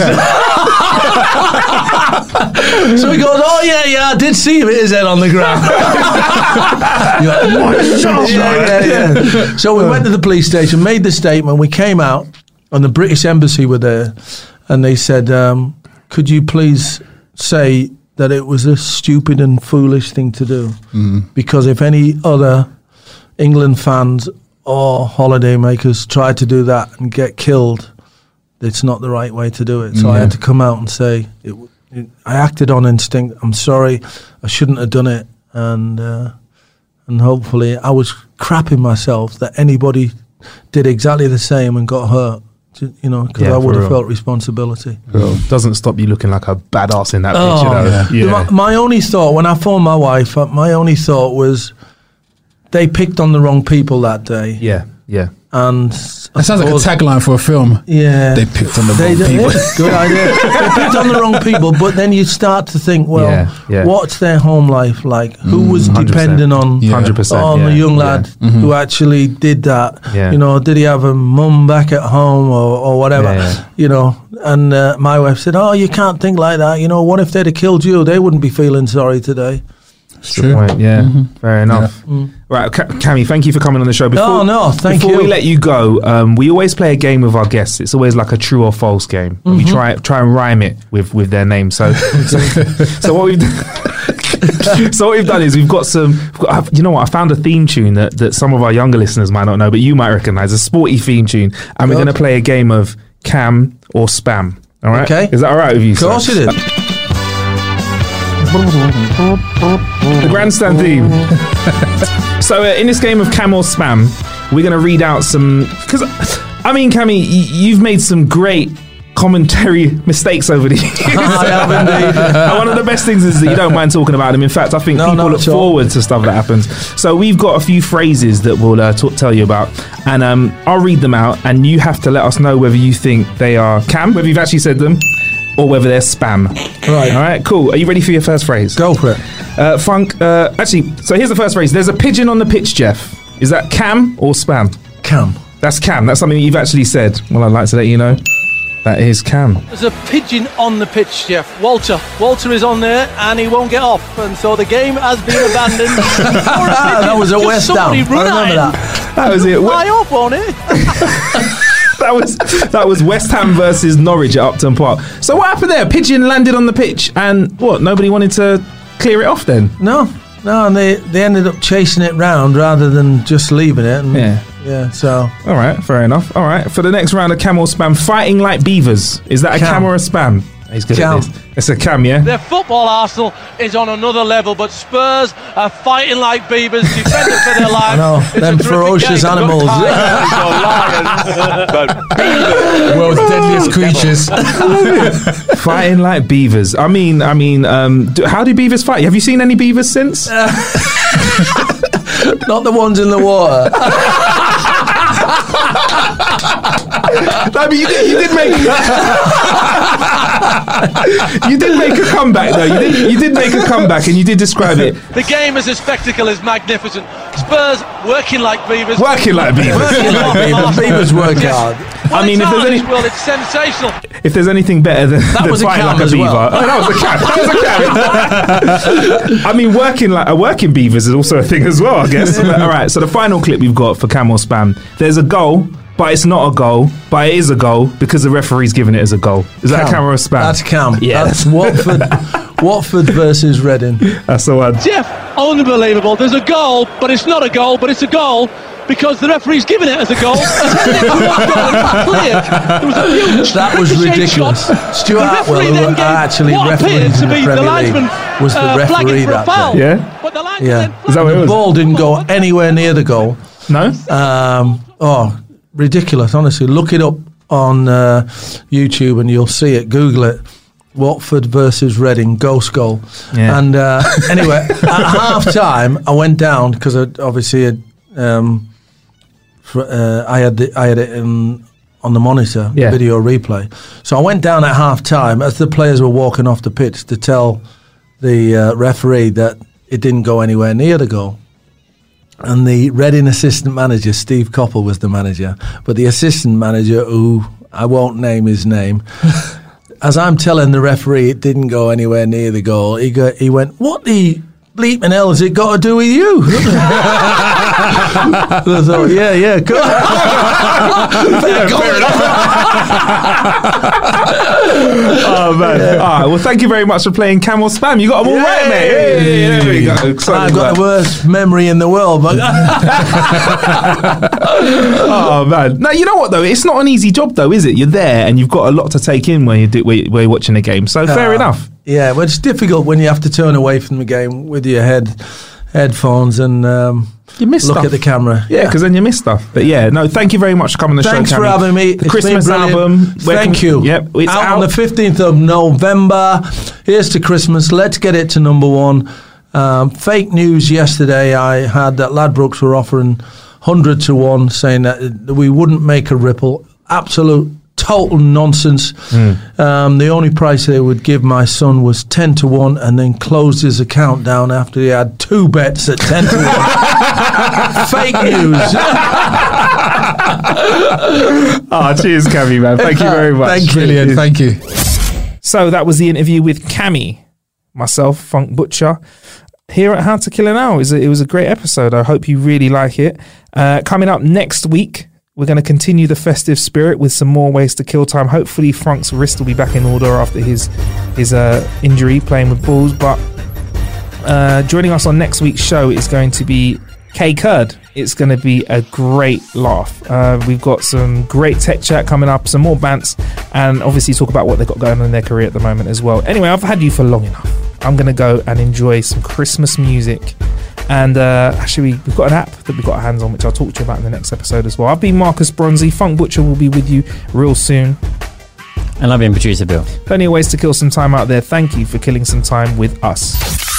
So he goes, "Oh yeah, yeah, I did see him hit his head on the ground." You're like, "What? Shut up, Yeah, Mike." yeah, Yeah. So we went to the police station, made the statement, we came out, and the British Embassy were there, and they said, um, "Could you please say that it was a stupid and foolish thing to do? Mm. Because if any other England fans or holiday makers try to do that and get killed, it's not the right way to do it." So Yeah. I had to come out and say, it, it, I acted on instinct. I'm sorry, I shouldn't have done it. And uh, and hopefully I was crapping myself that anybody did exactly the same and got hurt. You know, because Yeah, I would for have real. felt responsibility. Well, doesn't stop you looking like a badass in that Oh, picture, though. yeah. Yeah. My, my only thought, when I phoned my wife, uh, my only thought was they picked on the wrong people that day. yeah, yeah. And That sounds like a tagline for a film. Yeah. They picked on the They wrong do- people. yeah, good idea. They picked on the wrong people, but then you start to think, well, Yeah, yeah. what's their home life like? Who was one hundred percent. depending on Yeah. one hundred percent. on yeah, the young yeah. lad Mhm. who actually did that? Yeah. You know, did he have a mum back at home or, or whatever? Yeah, yeah. You know, and uh, my wife said, "Oh, you can't think like that. You know, what if they'd have killed you? They wouldn't be feeling sorry today." It's Good point, yeah, fair enough. Mm. Right, Ca- Cammy, thank you for coming on the show. Before, Oh, no, thank before you. we let you go, um, we always play a game with our guests. It's always like a true or false game. And Mm-hmm. We try try and rhyme it with, with their name. So, so, so what we've so what we've done is we've got some. We've got, I've- you know what? I found a theme tune that, that some of our younger listeners might not know, but you might recognise, a sporty theme tune, and we're Good. going to play a game of cam or spam. All right? Okay. Is that all right with you? Of course it is. The grandstand theme. So uh, in this game of cam or spam, we're going to read out some, because I mean, Cammy, y- you've made some great commentary mistakes over the years. I have indeed. And one of the best things is that you don't mind talking about them. In fact, I think No, people not look at all. forward to stuff that happens. So we've got a few phrases that we'll uh, t- tell you about, and um, I'll read them out, and you have to let us know whether you think they are cam, whether you've actually said them, or whether they're spam. Right. All right, cool. Are you ready for your first phrase? Go for it. Uh, Funk, uh, actually, so here's the first phrase. There's a pigeon on the pitch, Jeff. Is that cam or spam? Cam. That's cam. That's something that you've actually said. Well, I'd like to let you know. That is cam. There's a pigeon on the pitch, Jeff. Walter. Walter is on there and he won't get off. And so the game has been abandoned. Ah, that was at Just West somebody Ham. I run remember at him. that. That was it. Fly off, won't it? That was that was West Ham versus Norwich at Upton Park. So what happened there? Pigeon landed on the pitch, and what? Nobody wanted to clear it off then? No, no, and they, they ended up chasing it round rather than just leaving it. And Yeah. Yeah, so. All right, fair enough. All right, for the next round of cam or spam, fighting like beavers. Is that a Cam. cam or a spam? He's good Cam. at this. It's a cam, yeah? Their football arsenal is on another level, but Spurs are fighting like beavers, defending for their lives. I know, It's a them terrific ferocious game. animals. Go Tigers, go Lions, but beavers. World's deadliest creatures. Fighting like beavers. I mean, I mean, um, do, how do beavers fight? Have you seen any beavers since? Not the ones in the water. No, but you did, you did make you did make a comeback though. You did you did make a comeback and you did describe it. The game as a spectacle is magnificent. Spurs working like beavers. Working like beavers. Working like beavers. Beavers work hard. Well, I mean, it's if there's hard any- in this world, it's sensational. If there's anything better than, than was a fighting cam like a as beaver, well. oh, that was a cam. That was a cam. I mean, working like a working beavers is also a thing as well, I guess. But, all right. So the final clip we've got for cam or spam. There's a goal, but it's not a goal, but it is a goal because the referee's giving it as a goal. Is that Cam. a cam or a spam? That's Cam. Yeah. That's Watford. Watford versus Reading. That's the one. Jeff, unbelievable. There's a goal, but it's not a goal, but it's a goal because the referee's giving it as a goal. There was a huge That was ricochet ridiculous. shot. Stuart The Atwell, referee who then gave actually what refereed appeared to in the be the Premier linesman, League, was the uh, flagging referee for a that foul. day. Yeah. But the linesman Yeah. then Is that what it The was? ball didn't go anywhere near the goal. No. Um, oh, ridiculous, honestly. Look it up on uh, YouTube and you'll see it. Google it. Watford versus Reading, ghost goal. Yeah. And uh, anyway, at half time, I went down because I obviously had, um, fr- uh, I had the, I had it in, on the monitor, Yeah. video replay. So I went down at half time as the players were walking off the pitch to tell the uh, referee that it didn't go anywhere near the goal. And the Reading assistant manager, Steve Coppell, was the manager. But the assistant manager, who I won't name his name, as I'm telling the referee it didn't go anywhere near the goal, he go, he went, "What the bleeping hell has it got to do with you?" I thought, yeah, yeah, good. Fair, fair enough. Oh man! Yeah. All right. Well, thank you very much for playing Cam or Spam. You got them all Yay! right, mate. Hey, there we go. I've got the worst memory in the world, but oh man! Now you know what though? It's not an easy job though, is it? You're there and you've got a lot to take in when you do where you're watching a game. So fair uh, enough. Yeah, well, it's difficult when you have to turn away from the game with your head headphones and um, you miss look stuff. at the camera. Yeah, because then you miss stuff. But yeah, no, thank you very much for coming on the Thanks show. Thanks for having me. The It's Christmas been album. Thank can, you. Yep, it's out, out on the fifteenth of November. Here's to Christmas. Let's get it to number one. Um, fake news yesterday. I had that Ladbrokes were offering one hundred to one, saying that we wouldn't make a ripple. Absolute total nonsense. Mm. Um, the only price they would give my son was ten to one, and then closed his account down after he had two bets at ten to one. Fake news. Oh, cheers, Cammy, man. Thank you very much. Thank you. Brilliant. Thank you. So that was the interview with Cammy, myself, Funk Butcher, here at How to Kill an Hour. It was a, it was a great episode. I hope you really like it. Uh, coming up next week, we're going to continue the festive spirit with some more ways to kill time. Hopefully, Funk's wrist will be back in order after his his uh, injury playing with balls. But uh, joining us on next week's show is going to be K Kurd. It's going to be a great laugh. Uh, we've got some great tech chat coming up, some more bants, and obviously talk about what they've got going on in their career at the moment as well. Anyway, I've had you for long enough. I'm going to go and enjoy some Christmas music. And uh, actually, we've got an app that we've got our hands on, which I'll talk to you about in the next episode as well. I've been Marcus Bronzy. Funk Butcher will be with you real soon. And I've been Producer Bill. Plenty of ways to kill some time out there. Thank you for killing some time with us.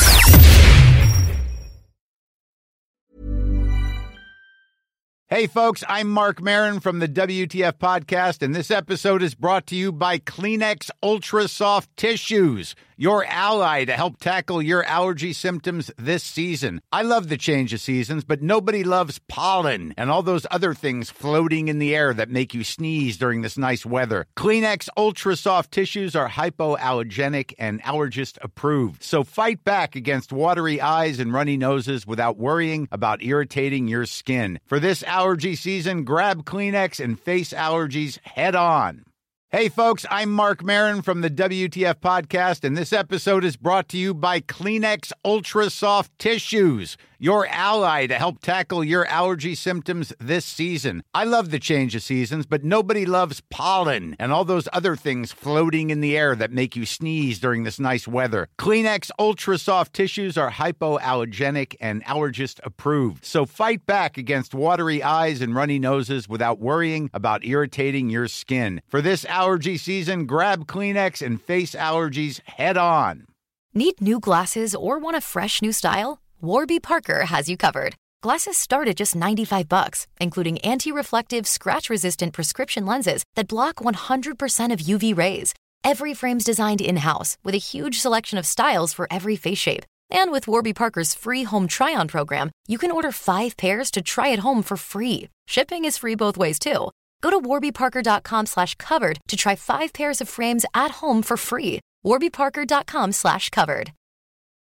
Hey folks, I'm Mark Maron from the W T F Podcast, and this episode is brought to you by Kleenex Ultra Soft Tissues, your ally to help tackle your allergy symptoms this season. I love the change of seasons, but nobody loves pollen and all those other things floating in the air that make you sneeze during this nice weather. Kleenex Ultra Soft Tissues are hypoallergenic and allergist approved, so fight back against watery eyes and runny noses without worrying about irritating your skin. For this allergy season, grab Kleenex and face allergies head on. Hey folks, I'm Mark Maron from the W T F Podcast, and this episode is brought to you by Kleenex Ultra Soft Tissues, your ally to help tackle your allergy symptoms this season. I love the change of seasons, but nobody loves pollen and all those other things floating in the air that make you sneeze during this nice weather. Kleenex Ultra Soft Tissues are hypoallergenic and allergist approved, so fight back against watery eyes and runny noses without worrying about irritating your skin. For this allergy season, grab Kleenex and face allergies head on. Need new glasses or want a fresh new style? Warby Parker has you covered. Glasses start at just ninety-five bucks, including anti-reflective, scratch-resistant prescription lenses that block one hundred percent of U V rays. Every frame's designed in-house with a huge selection of styles for every face shape. And with Warby Parker's free home try-on program, you can order five pairs to try at home for free. Shipping is free both ways, too. Go to warbyparker.com slash covered to try five pairs of frames at home for free. warbyparker.com slash covered.